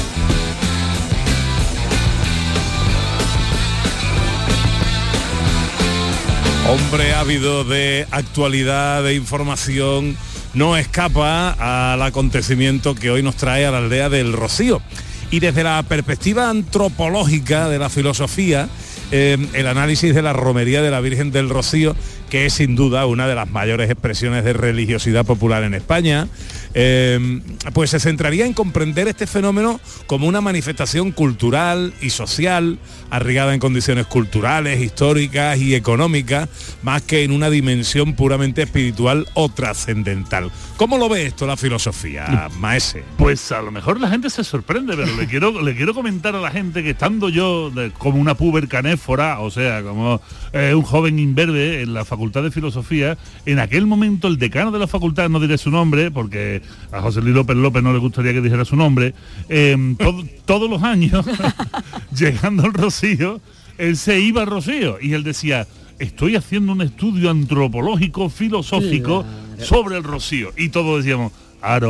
Speaker 6: Hombre ávido de actualidad, de información, no escapa al acontecimiento que hoy nos trae a la aldea del Rocío. Y desde la perspectiva antropológica de la filosofía, el análisis de la romería de la Virgen del Rocío, que es sin duda una de las mayores expresiones de religiosidad popular en España, pues se centraría en comprender este fenómeno como una manifestación cultural y social, arraigada en condiciones culturales, históricas y económicas, más que en una dimensión puramente espiritual o trascendental. ¿Cómo lo ve esto la filosofía, Maese?
Speaker 19: Pues a lo mejor la gente se sorprende, pero le quiero comentar a la gente que estando yo como una puber canéfora, o sea, como un joven imberbe en la Facultad de Filosofía, en aquel momento el decano de la facultad, no diré su nombre, porque a José Luis López no le gustaría que dijera su nombre, todos los años, llegando al Rocío, él se iba al Rocío y él decía, estoy haciendo un estudio antropológico, filosófico, sobre el Rocío. Y todos decíamos, aro.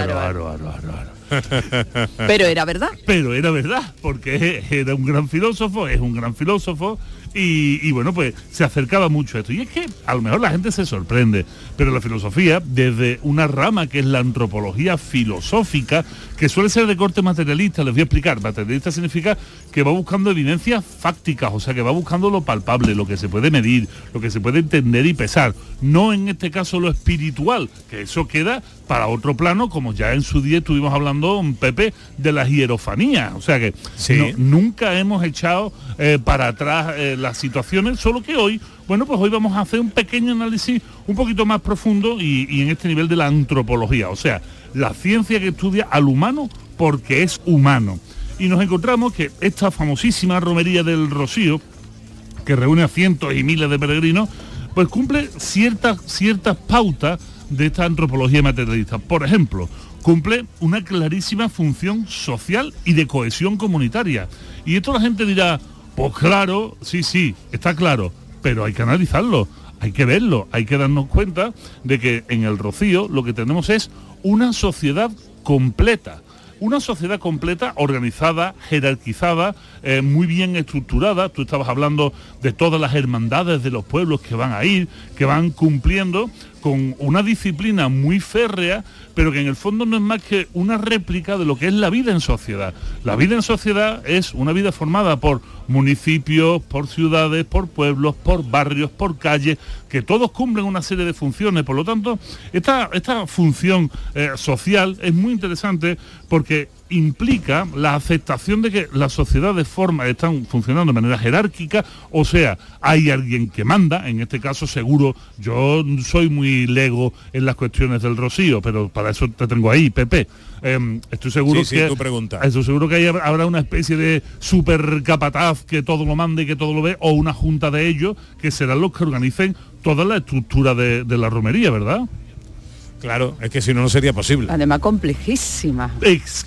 Speaker 12: Pero era verdad.
Speaker 19: Pero era verdad, porque era un gran filósofo, es un gran filósofo, y bueno, pues se acercaba mucho a esto. Y es que a lo mejor la gente se sorprende, pero la filosofía, desde una rama que es la antropología filosófica, que suele ser de corte materialista, les voy a explicar. Materialista significa que va buscando evidencias fácticas, o sea, que va buscando lo palpable, lo que se puede medir, lo que se puede entender y pesar. No en este caso lo espiritual, que eso queda para otro plano, como ya en su día estuvimos hablando, Pepe, de las hierofanías. O sea que
Speaker 6: sí.
Speaker 19: Nunca hemos echado para atrás las situaciones, solo que hoy, bueno, pues hoy vamos a hacer un pequeño análisis un poquito más profundo y en este nivel de la antropología, o sea, la ciencia que estudia al humano porque es humano. Y nos encontramos que esta famosísima romería del Rocío que reúne a cientos y miles de peregrinos, pues cumple ciertas pautas de esta antropología materialista. Por ejemplo, cumple una clarísima función social y de cohesión comunitaria. Y esto la gente dirá, pues claro, sí, está claro, pero hay que analizarlo, hay que verlo, hay que darnos cuenta de que en el Rocío lo que tenemos es una sociedad completa. Una sociedad completa, organizada, jerarquizada, muy bien estructurada. Tú estabas hablando de todas las hermandades de los pueblos que van a ir, que van cumpliendo con una disciplina muy férrea, pero que en el fondo no es más que una réplica de lo que es la vida en sociedad. La vida en sociedad es una vida formada por municipios, por ciudades, por pueblos, por barrios, por calles, que todos cumplen una serie de funciones. Por lo tanto, esta función social es muy interesante porque implica la aceptación de que las sociedades están funcionando de manera jerárquica, o sea, hay alguien que manda. En este caso seguro, yo soy muy lego en las cuestiones del Rocío, pero para eso te tengo ahí, Pepe. Estoy seguro estoy seguro que ahí habrá una especie de super capataz que todo lo mande y que todo lo ve, o una junta de ellos que serán los que organicen toda la estructura de la romería, ¿verdad?
Speaker 6: Claro, es que si no, no sería posible.
Speaker 12: Además, complejísima.
Speaker 19: Es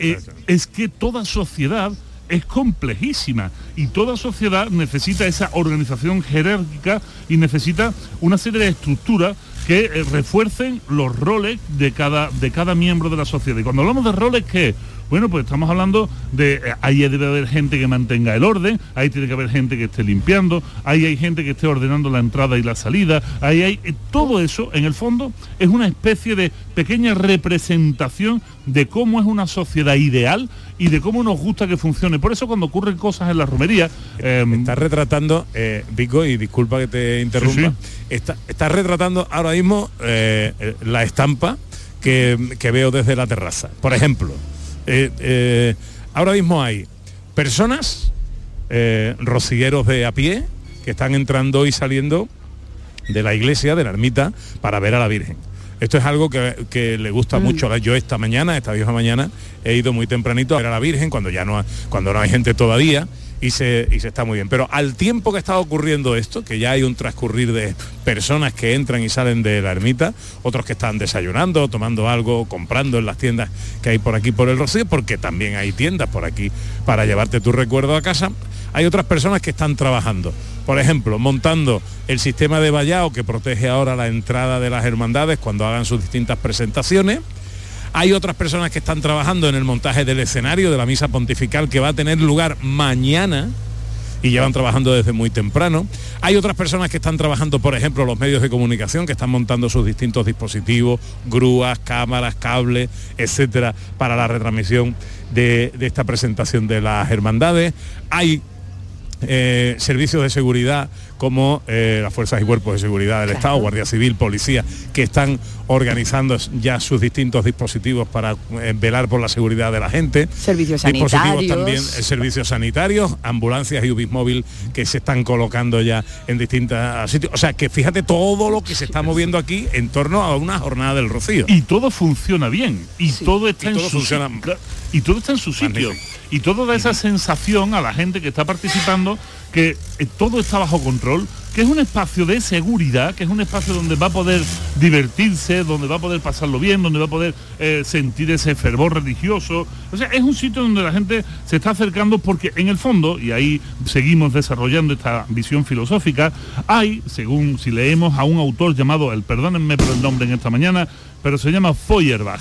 Speaker 19: que toda sociedad es complejísima y toda sociedad necesita esa organización jerárquica y necesita una serie de estructuras que refuercen los roles de cada miembro de la sociedad. Y cuando hablamos de roles, ¿qué? Bueno, pues estamos hablando de, ahí debe haber gente que mantenga el orden, ahí tiene que haber gente que esté limpiando, ahí hay gente que esté ordenando la entrada y la salida, ahí hay todo eso. En el fondo es una especie de pequeña representación de cómo es una sociedad ideal y de cómo nos gusta que funcione. Por eso cuando ocurren cosas en la romería...
Speaker 6: Estás retratando, Vico, y disculpa que te interrumpa, estás retratando ahora mismo la estampa que veo desde la terraza. Por ejemplo, ahora mismo hay personas, rocilleros de a pie, que están entrando y saliendo de la iglesia, de la ermita, para ver a la Virgen. Esto es algo que le gusta mucho. Yo esta vieja mañana, he ido muy tempranito a ver a la Virgen, cuando no hay gente todavía, y se está muy bien. Pero al tiempo que está ocurriendo esto, que ya hay un transcurrir de personas que entran y salen de la ermita, otros que están desayunando, tomando algo, comprando en las tiendas que hay por aquí por el Rocío, porque también hay tiendas por aquí para llevarte tu recuerdo a casa, hay otras personas que están trabajando. Por ejemplo, montando el sistema de vallado que protege ahora la entrada de las hermandades cuando hagan sus distintas presentaciones. Hay otras personas que están trabajando en el montaje del escenario de la misa pontifical que va a tener lugar mañana y llevan trabajando desde muy temprano. Hay otras personas que están trabajando, por ejemplo, los medios de comunicación, que están montando sus distintos dispositivos, grúas, cámaras, cables, etcétera, para la retransmisión de esta presentación de las hermandades. Hay servicios de seguridad como las fuerzas y cuerpos de seguridad del Estado, Guardia Civil, Policía, que están organizando ya sus distintos dispositivos para velar por la seguridad de la gente.
Speaker 12: Servicios sanitarios.
Speaker 6: Dispositivos también, servicios sanitarios, ambulancias y UBIS móvil que se están colocando ya en distintos sitios. O sea, que fíjate todo lo que se está moviendo aquí en torno a una jornada del Rocío.
Speaker 19: Y todo funciona bien, y todo está en su sitio. Y todo da esa sensación a la gente que está participando que todo está bajo control, que es un espacio de seguridad, que es un espacio donde va a poder divertirse, donde va a poder pasarlo bien, donde va a poder sentir ese fervor religioso. O sea, es un sitio donde la gente se está acercando porque en el fondo, y ahí seguimos desarrollando esta visión filosófica, hay, según si leemos a un autor llamado, perdónenme por el nombre en esta mañana, pero se llama Feuerbach.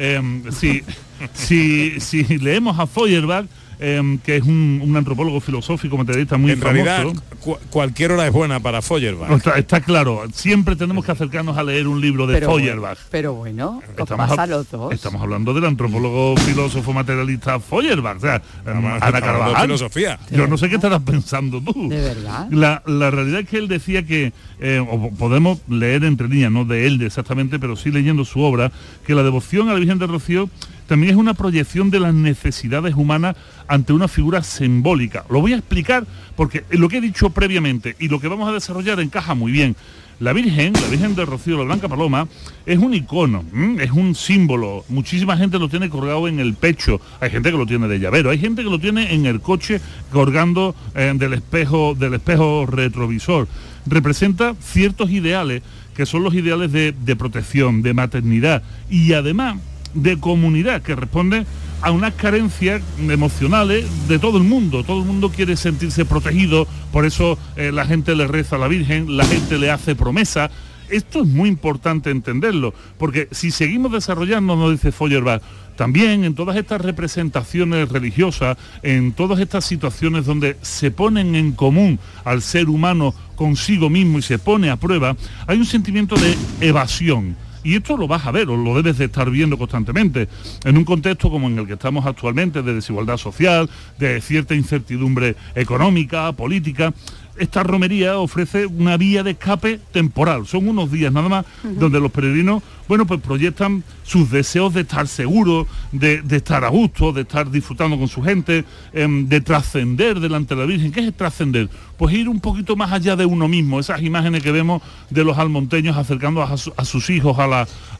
Speaker 19: Si leemos a Feuerbach, que es un antropólogo filosófico materialista muy famoso. En realidad,
Speaker 6: cualquier hora es buena para Feuerbach.
Speaker 19: Está claro, siempre tenemos que acercarnos a leer un libro de Feuerbach.
Speaker 12: Pero bueno, os pasa a los dos.
Speaker 19: Estamos hablando del antropólogo filósofo materialista Feuerbach, o sea, Ana Carvajal.
Speaker 6: Filosofía.
Speaker 19: Yo no sé qué estarás pensando tú.
Speaker 12: De verdad.
Speaker 19: La realidad es que él decía que, o podemos leer entre líneas, no de él exactamente, pero sí leyendo su obra, que la devoción a la Virgen del Rocío también es una proyección de las necesidades humanas ante una figura simbólica. Lo voy a explicar porque lo que he dicho previamente y lo que vamos a desarrollar encaja muy bien. La Virgen de Rocío, la Blanca Paloma, es un icono, es un símbolo. Muchísima gente lo tiene colgado en el pecho. Hay gente que lo tiene de llavero, hay gente que lo tiene en el coche colgando del espejo retrovisor. Representa ciertos ideales que son los ideales de protección, de maternidad y además de comunidad, que responde a unas carencias emocionales de todo el mundo. Todo el mundo quiere sentirse protegido, por eso la gente le reza a la Virgen, la gente le hace promesas. Esto es muy importante entenderlo, porque si seguimos desarrollando, nos dice Feuerbach, también en todas estas representaciones religiosas, en todas estas situaciones donde se ponen en común al ser humano consigo mismo y se pone a prueba, hay un sentimiento de evasión. Y esto lo vas a ver, o lo debes de estar viendo constantemente, en un contexto como en el que estamos actualmente, de desigualdad social, de cierta incertidumbre económica, política. Esta romería ofrece una vía de escape temporal. Son unos días nada más donde los peregrinos, bueno, pues proyectan sus deseos de estar seguros, de estar a gusto, de estar disfrutando con su gente, de trascender delante de la Virgen. ¿Qué es trascender? Pues ir un poquito más allá de uno mismo. Esas imágenes que vemos de los almonteños acercando a sus hijos a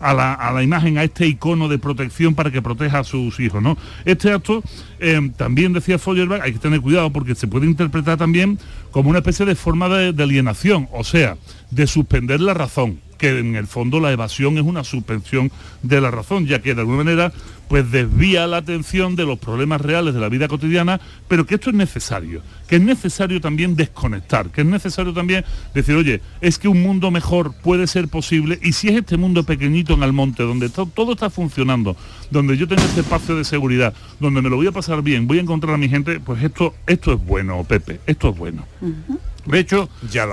Speaker 19: la imagen, a este icono de protección para que proteja a sus hijos, ¿no? Este acto, también decía Feuerbach, hay que tener cuidado porque se puede interpretar también como una especie de forma de alienación, o sea, de suspender la razón, que en el fondo la evasión es una suspensión de la razón, ya que de alguna manera pues desvía la atención de los problemas reales de la vida cotidiana, pero que esto es necesario, que es necesario también desconectar, que es necesario también decir, oye, es que un mundo mejor puede ser posible, y si es este mundo pequeñito en Almonte, donde todo está funcionando, donde yo tengo este espacio de seguridad, donde me lo voy a pasar bien, voy a encontrar a mi gente, pues esto es bueno, Pepe, esto es bueno. De hecho, ya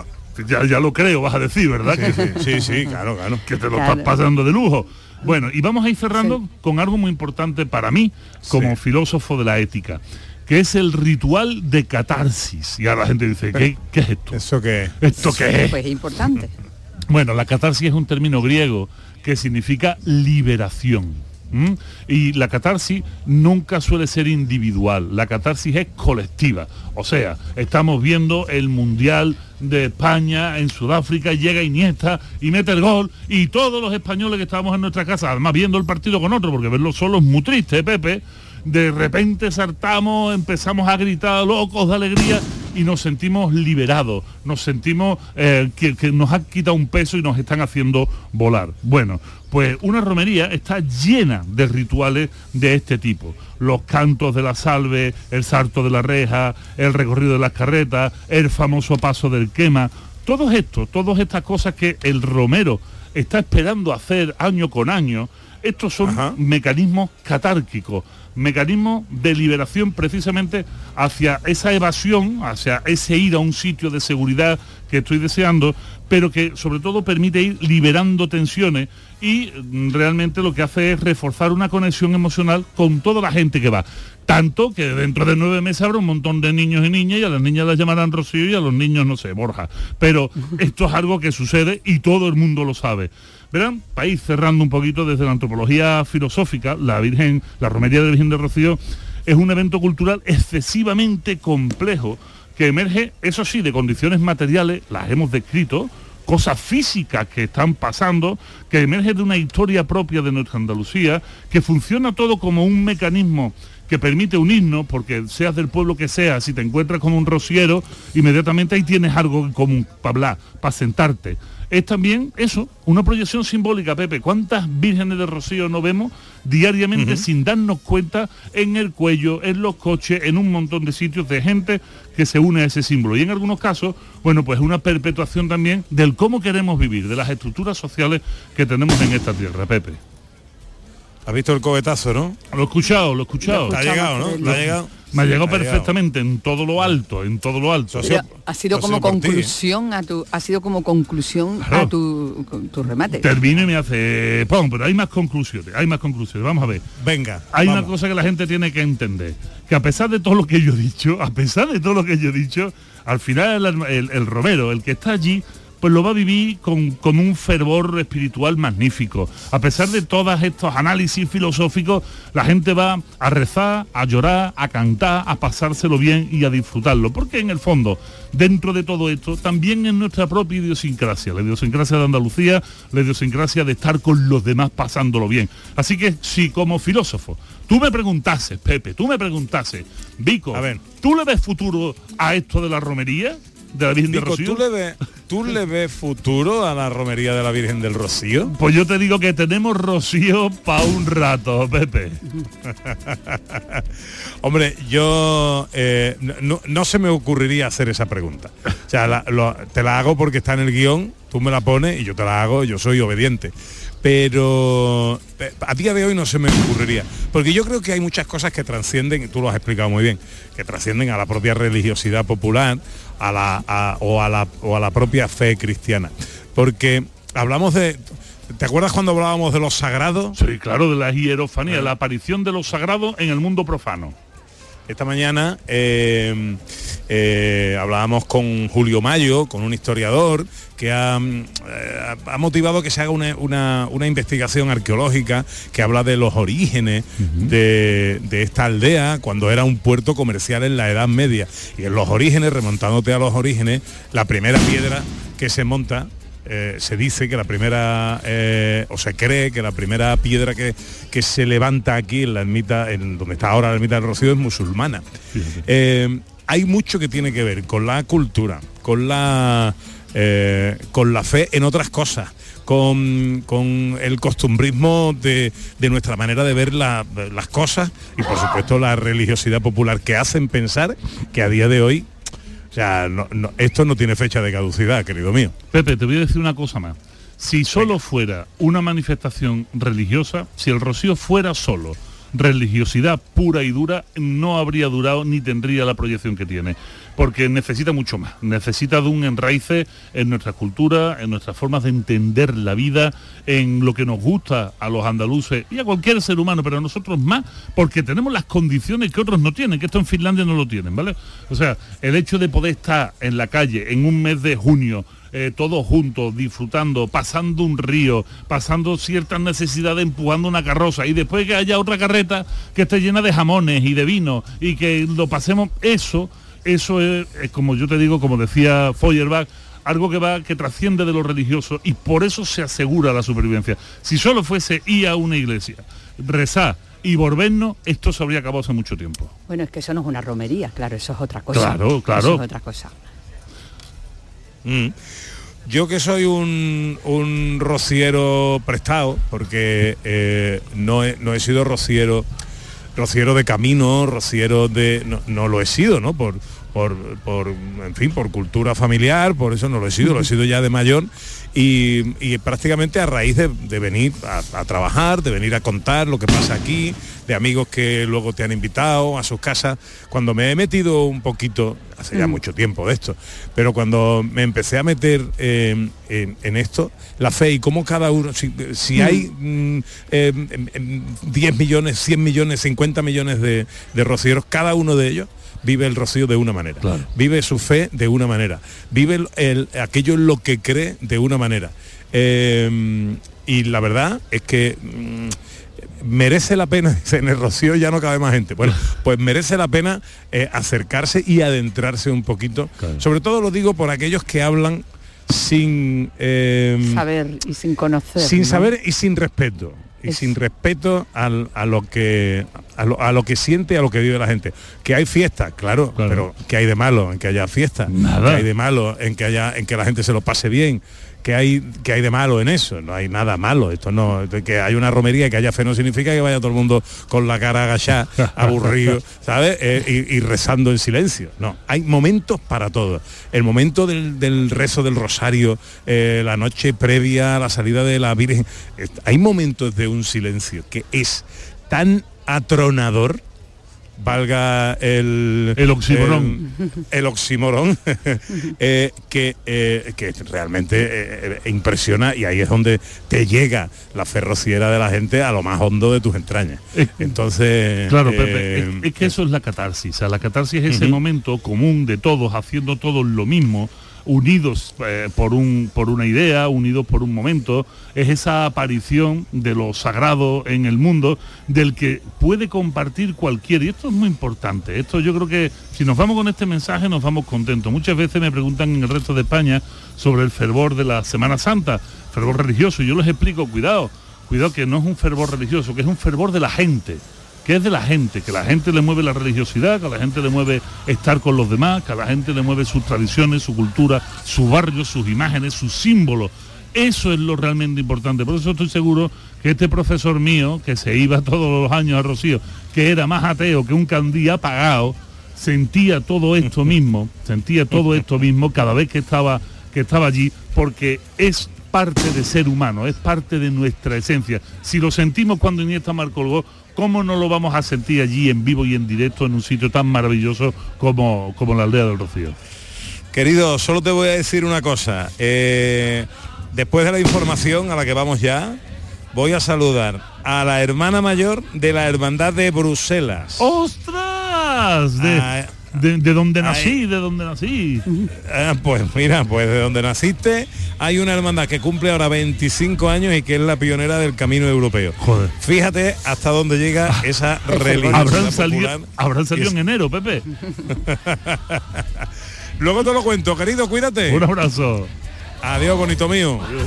Speaker 19: lo creo, vas a decir, ¿verdad?
Speaker 6: Sí, claro.
Speaker 19: Que te lo estás pasando de lujo. Bueno, y vamos a ir cerrando con algo muy importante para mí, como filósofo de la ética, que es el ritual de catarsis. Y ahora la gente dice, ¿qué es esto?
Speaker 6: ¿Eso qué es?
Speaker 19: ¿Esto qué es?
Speaker 12: Pues es importante.
Speaker 19: Bueno, la catarsis es un término griego que significa liberación. Y la catarsis nunca suele ser individual, la catarsis es colectiva. O sea, estamos viendo el Mundial de España en Sudáfrica, llega Iniesta y mete el gol, y todos los españoles que estábamos en nuestra casa, además viendo el partido con otro, porque verlo solo es muy triste, Pepe, de repente saltamos, empezamos a gritar locos de alegría y nos sentimos liberados, nos sentimos que nos han quitado un peso y nos están haciendo volar. Bueno, pues una romería está llena de rituales de este tipo. Los cantos de la salve, el salto de la reja, el recorrido de las carretas, el famoso paso del quema, todas estas cosas que el romero está esperando hacer año con año. Estos son mecanismos catárquicos, mecanismos de liberación precisamente hacia esa evasión, hacia ese ir a un sitio de seguridad que estoy deseando, pero que sobre todo permite ir liberando tensiones y realmente lo que hace es reforzar una conexión emocional con toda la gente que va. Tanto que dentro de 9 meses habrá un montón de niños y niñas, y a las niñas las llamarán Rocío y a los niños, no sé, Borja. Pero esto es algo que sucede y todo el mundo lo sabe. Verán, para ir cerrando un poquito desde la antropología filosófica, la romería de la Virgen de Rocío es un evento cultural excesivamente complejo que emerge, eso sí, de condiciones materiales, las hemos descrito, cosas físicas que están pasando, que emerge de una historia propia de nuestra Andalucía, que funciona todo como un mecanismo que permite unirnos, porque seas del pueblo que seas, si te encuentras con un rociero, inmediatamente ahí tienes algo en común para hablar, para sentarte. Es también eso, una proyección simbólica, Pepe. ¿Cuántas vírgenes de Rocío no vemos diariamente sin darnos cuenta en el cuello, en los coches, en un montón de sitios de gente que se une a ese símbolo? Y en algunos casos, bueno, pues una perpetuación también del cómo queremos vivir, de las estructuras sociales que tenemos en esta tierra, Pepe.
Speaker 6: ¿Has visto el cohetazo, no?
Speaker 19: Lo he escuchado.
Speaker 6: Te ha llegado, ¿no? ¿Te ha llegado?
Speaker 19: Me ha llegado perfectamente, en todo lo alto.
Speaker 12: Ha sido como conclusión a tu remate.
Speaker 19: Termino y me hace, pero hay más conclusiones. Vamos a ver.
Speaker 6: Venga.
Speaker 19: Hay una cosa que la gente tiene que entender, que a pesar de todo lo que yo he dicho, al final el romero, el que está allí, pues lo va a vivir con un fervor espiritual magnífico. A pesar de todos estos análisis filosóficos, la gente va a rezar, a llorar, a cantar, a pasárselo bien y a disfrutarlo, porque en el fondo, dentro de todo esto, también es nuestra propia idiosincrasia, la idiosincrasia de Andalucía, la idiosincrasia de estar con los demás pasándolo bien. Así que si como filósofo tú me preguntases, Pepe, Vico, a ver, ¿tú le ves futuro a esto de la romería de la Virgen del Rocío?
Speaker 6: ¿Tú le ves futuro a la romería de la Virgen del Rocío?
Speaker 19: Pues yo te digo que tenemos rocío para un rato, Pepe.
Speaker 6: Hombre, yo no se me ocurriría hacer esa pregunta. O sea, te la hago porque está en el guión, tú me la pones y yo te la hago, yo soy obediente. Pero a día de hoy no se me ocurriría, porque yo creo que hay muchas cosas que trascienden, y tú lo has explicado muy bien, que trascienden a la propia religiosidad popular, o a la propia fe cristiana. Porque hablamos de... ¿Te acuerdas cuando hablábamos de los sagrados?
Speaker 19: Sí, claro, de la hierofanía, la aparición de los sagrados en el mundo profano.
Speaker 6: Esta mañana hablábamos con Julio Mayo, con un historiador que ha motivado que se haga una investigación arqueológica que habla de los orígenes de esta aldea cuando era un puerto comercial en la Edad Media. Y en los orígenes, remontándote a los orígenes, la primera piedra que se monta, se dice que la primera, o se cree que la primera piedra que se levanta aquí en la ermita, en donde está ahora la ermita del Rocío, es musulmana. Hay mucho que tiene que ver con la cultura, con la fe en otras cosas, con el costumbrismo de nuestra manera de ver las cosas y por supuesto la religiosidad popular, que hacen pensar que a día de hoy, o sea, esto no tiene fecha de caducidad, querido mío.
Speaker 19: Pepe, te voy a decir una cosa más. Si solo fuera una manifestación religiosa, si el Rocío fuera solo religiosidad pura y dura, no habría durado ni tendría la proyección que tiene, porque necesita mucho más, necesita de un enraice en nuestra cultura, en nuestras formas de entender la vida, en lo que nos gusta a los andaluces y a cualquier ser humano, pero a nosotros más, porque tenemos las condiciones que otros no tienen, que esto en Finlandia no lo tienen, ¿vale? O sea, el hecho de poder estar en la calle en un mes de junio, todos juntos, disfrutando, pasando un río, pasando ciertas necesidades, empujando una carroza, y después que haya otra carreta que esté llena de jamones y de vino, y que lo pasemos, eso es, como yo te digo, como decía Feuerbach, algo que trasciende de lo religioso, y por eso se asegura la supervivencia. Si solo fuese ir a una iglesia, rezar y volvernos, esto se habría acabado hace mucho tiempo.
Speaker 12: Bueno, es que eso no es una romería, claro, eso es otra cosa.
Speaker 19: Claro.
Speaker 12: Eso es otra cosa.
Speaker 6: Yo que soy un rociero prestado, porque no he sido rociero de camino, rociero de... No lo he sido, ¿no? Por en fin, por cultura familiar, por eso no lo he sido ya de mayor, y prácticamente a raíz de venir a trabajar, de venir a contar lo que pasa aquí, de amigos que luego te han invitado a sus casas. Cuando me he metido un poquito, hace ya mucho tiempo de esto, pero cuando me empecé a meter en esto, la fe y cómo cada uno, si hay 10 millones, 100 millones, 50 millones de rocieros, cada uno de ellos vive el Rocío de una manera, claro. Vive su fe de una manera, vive aquello en lo que cree de una manera. Y la verdad es que merece la pena, en el Rocío ya no cabe más gente, bueno, pues merece la pena acercarse y adentrarse un poquito, claro. Sobre todo lo digo por aquellos que hablan sin
Speaker 12: saber y sin conocer,
Speaker 6: sin
Speaker 12: ¿no?
Speaker 6: saber y sin respeto. Y sin respeto a lo que siente, a lo que vive la gente. Que hay fiestas, claro, pero ¿qué hay de malo en que haya fiestas?
Speaker 19: Nada.
Speaker 6: ¿Qué hay de malo en que la gente se lo pase bien? ¿Qué hay de malo en eso? No hay nada malo. Esto no, que hay una romería y que haya fe no significa que vaya todo el mundo con la cara agachada, aburrido, ¿sabes? Y rezando en silencio. No, hay momentos para todo. El momento del rezo del rosario, la noche previa a la salida de la Virgen. Hay momentos de un silencio que es tan atronador, valga el oxímoron, que realmente impresiona, y ahí es donde te llega la fe rociera de la gente a lo más hondo de tus entrañas. Entonces,
Speaker 19: claro, Pepe, es que eso es la catarsis. O sea, la catarsis es ese momento común de todos, haciendo todos lo mismo, unidos por una idea, unidos por un momento. Es esa aparición de lo sagrado en el mundo, del que puede compartir cualquiera. Y esto es muy importante. Esto yo creo que si nos vamos con este mensaje nos vamos contentos. Muchas veces me preguntan en el resto de España sobre el fervor de la Semana Santa, fervor religioso. Y yo les explico, cuidado, que no es un fervor religioso, que es un fervor de la gente. Que es de la gente, que a la gente le mueve la religiosidad, que a la gente le mueve estar con los demás, que a la gente le mueve sus tradiciones, su cultura, su barrio, sus imágenes, sus símbolos. Eso es lo realmente importante. Por eso estoy seguro que este profesor mío, que se iba todos los años a Rocío, que era más ateo que un candí apagado, sentía todo esto mismo cada vez que estaba allí, porque es parte de ser humano, es parte de nuestra esencia. Si lo sentimos cuando Iniesta marcó el gol, ¿cómo no lo vamos a sentir allí en vivo y en directo en un sitio tan maravilloso como la aldea del Rocío?
Speaker 6: Querido, solo te voy a decir una cosa. Después de la información a la que vamos ya, voy a saludar a la hermana mayor de la Hermandad de Bruselas.
Speaker 19: ¡Ostras! De donde nací.
Speaker 6: Pues mira, pues de donde naciste hay una hermandad que cumple ahora 25 años y que es la pionera del camino europeo.
Speaker 19: Joder.
Speaker 6: Fíjate hasta dónde llega esa religiosidad popular.
Speaker 19: Habrán salido en enero, Pepe.
Speaker 6: Luego te lo cuento, querido, cuídate.
Speaker 19: Un abrazo.
Speaker 6: Adiós, bonito mío. Adiós.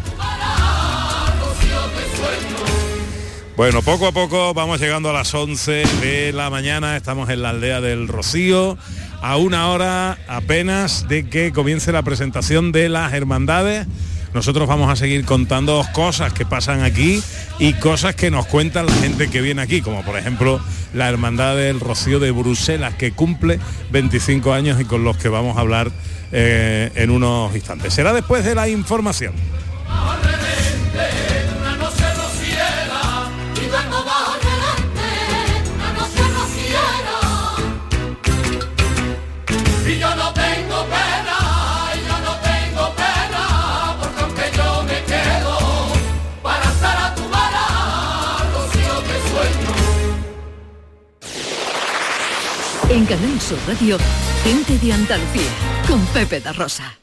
Speaker 6: Bueno, poco a poco vamos llegando a las 11 de la mañana, estamos en la aldea del Rocío, a una hora apenas de que comience la presentación de las hermandades. Nosotros vamos a seguir contando cosas que pasan aquí y cosas que nos cuentan la gente que viene aquí, como por ejemplo la Hermandad del Rocío de Bruselas, que cumple 25 años y con los que vamos a hablar en unos instantes. Será después de la información.
Speaker 4: En Canal Sur Radio, Gente de Andalucía, con Pepe da Rosa.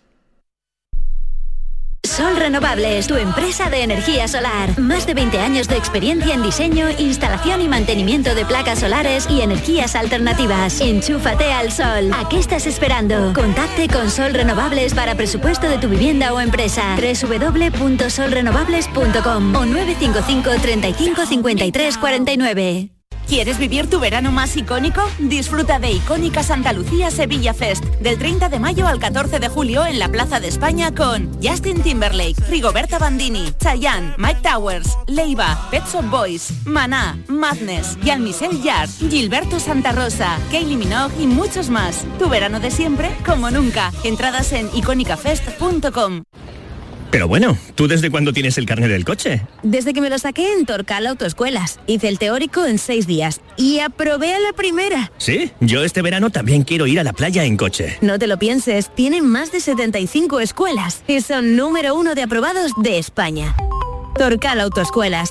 Speaker 22: Sol Renovables, tu empresa de energía solar. Más de 20 años de experiencia en diseño, instalación y mantenimiento de placas solares y energías alternativas. Enchúfate al sol. ¿A qué estás esperando? Contacte con Sol Renovables para presupuesto de tu vivienda o empresa. www.solrenovables.com o 955 35 53 49.
Speaker 10: ¿Quieres vivir tu verano más icónico? Disfruta de Icónica Santa Lucía Sevilla Fest del 30 de mayo al 14 de julio en la Plaza de España con Justin Timberlake, Rigoberta Bandini, Chayanne, Mike Towers, Leiva, Pet Shop Boys, Maná, Madness, Jean-Michel Jarre, Gilberto Santa Rosa, Kylie Minogue y muchos más. Tu verano de siempre como nunca. Entradas en icónicafest.com.
Speaker 21: Pero bueno, ¿tú desde cuándo tienes el carnet del coche?
Speaker 22: Desde que me lo saqué en Torcal Autoescuelas. Hice el teórico en 6 días y aprobé a la primera.
Speaker 21: Sí, yo este verano también quiero ir a la playa en coche.
Speaker 22: No te lo pienses, tienen más de 75 escuelas y son número 1 de aprobados de España. Torcal Autoescuelas.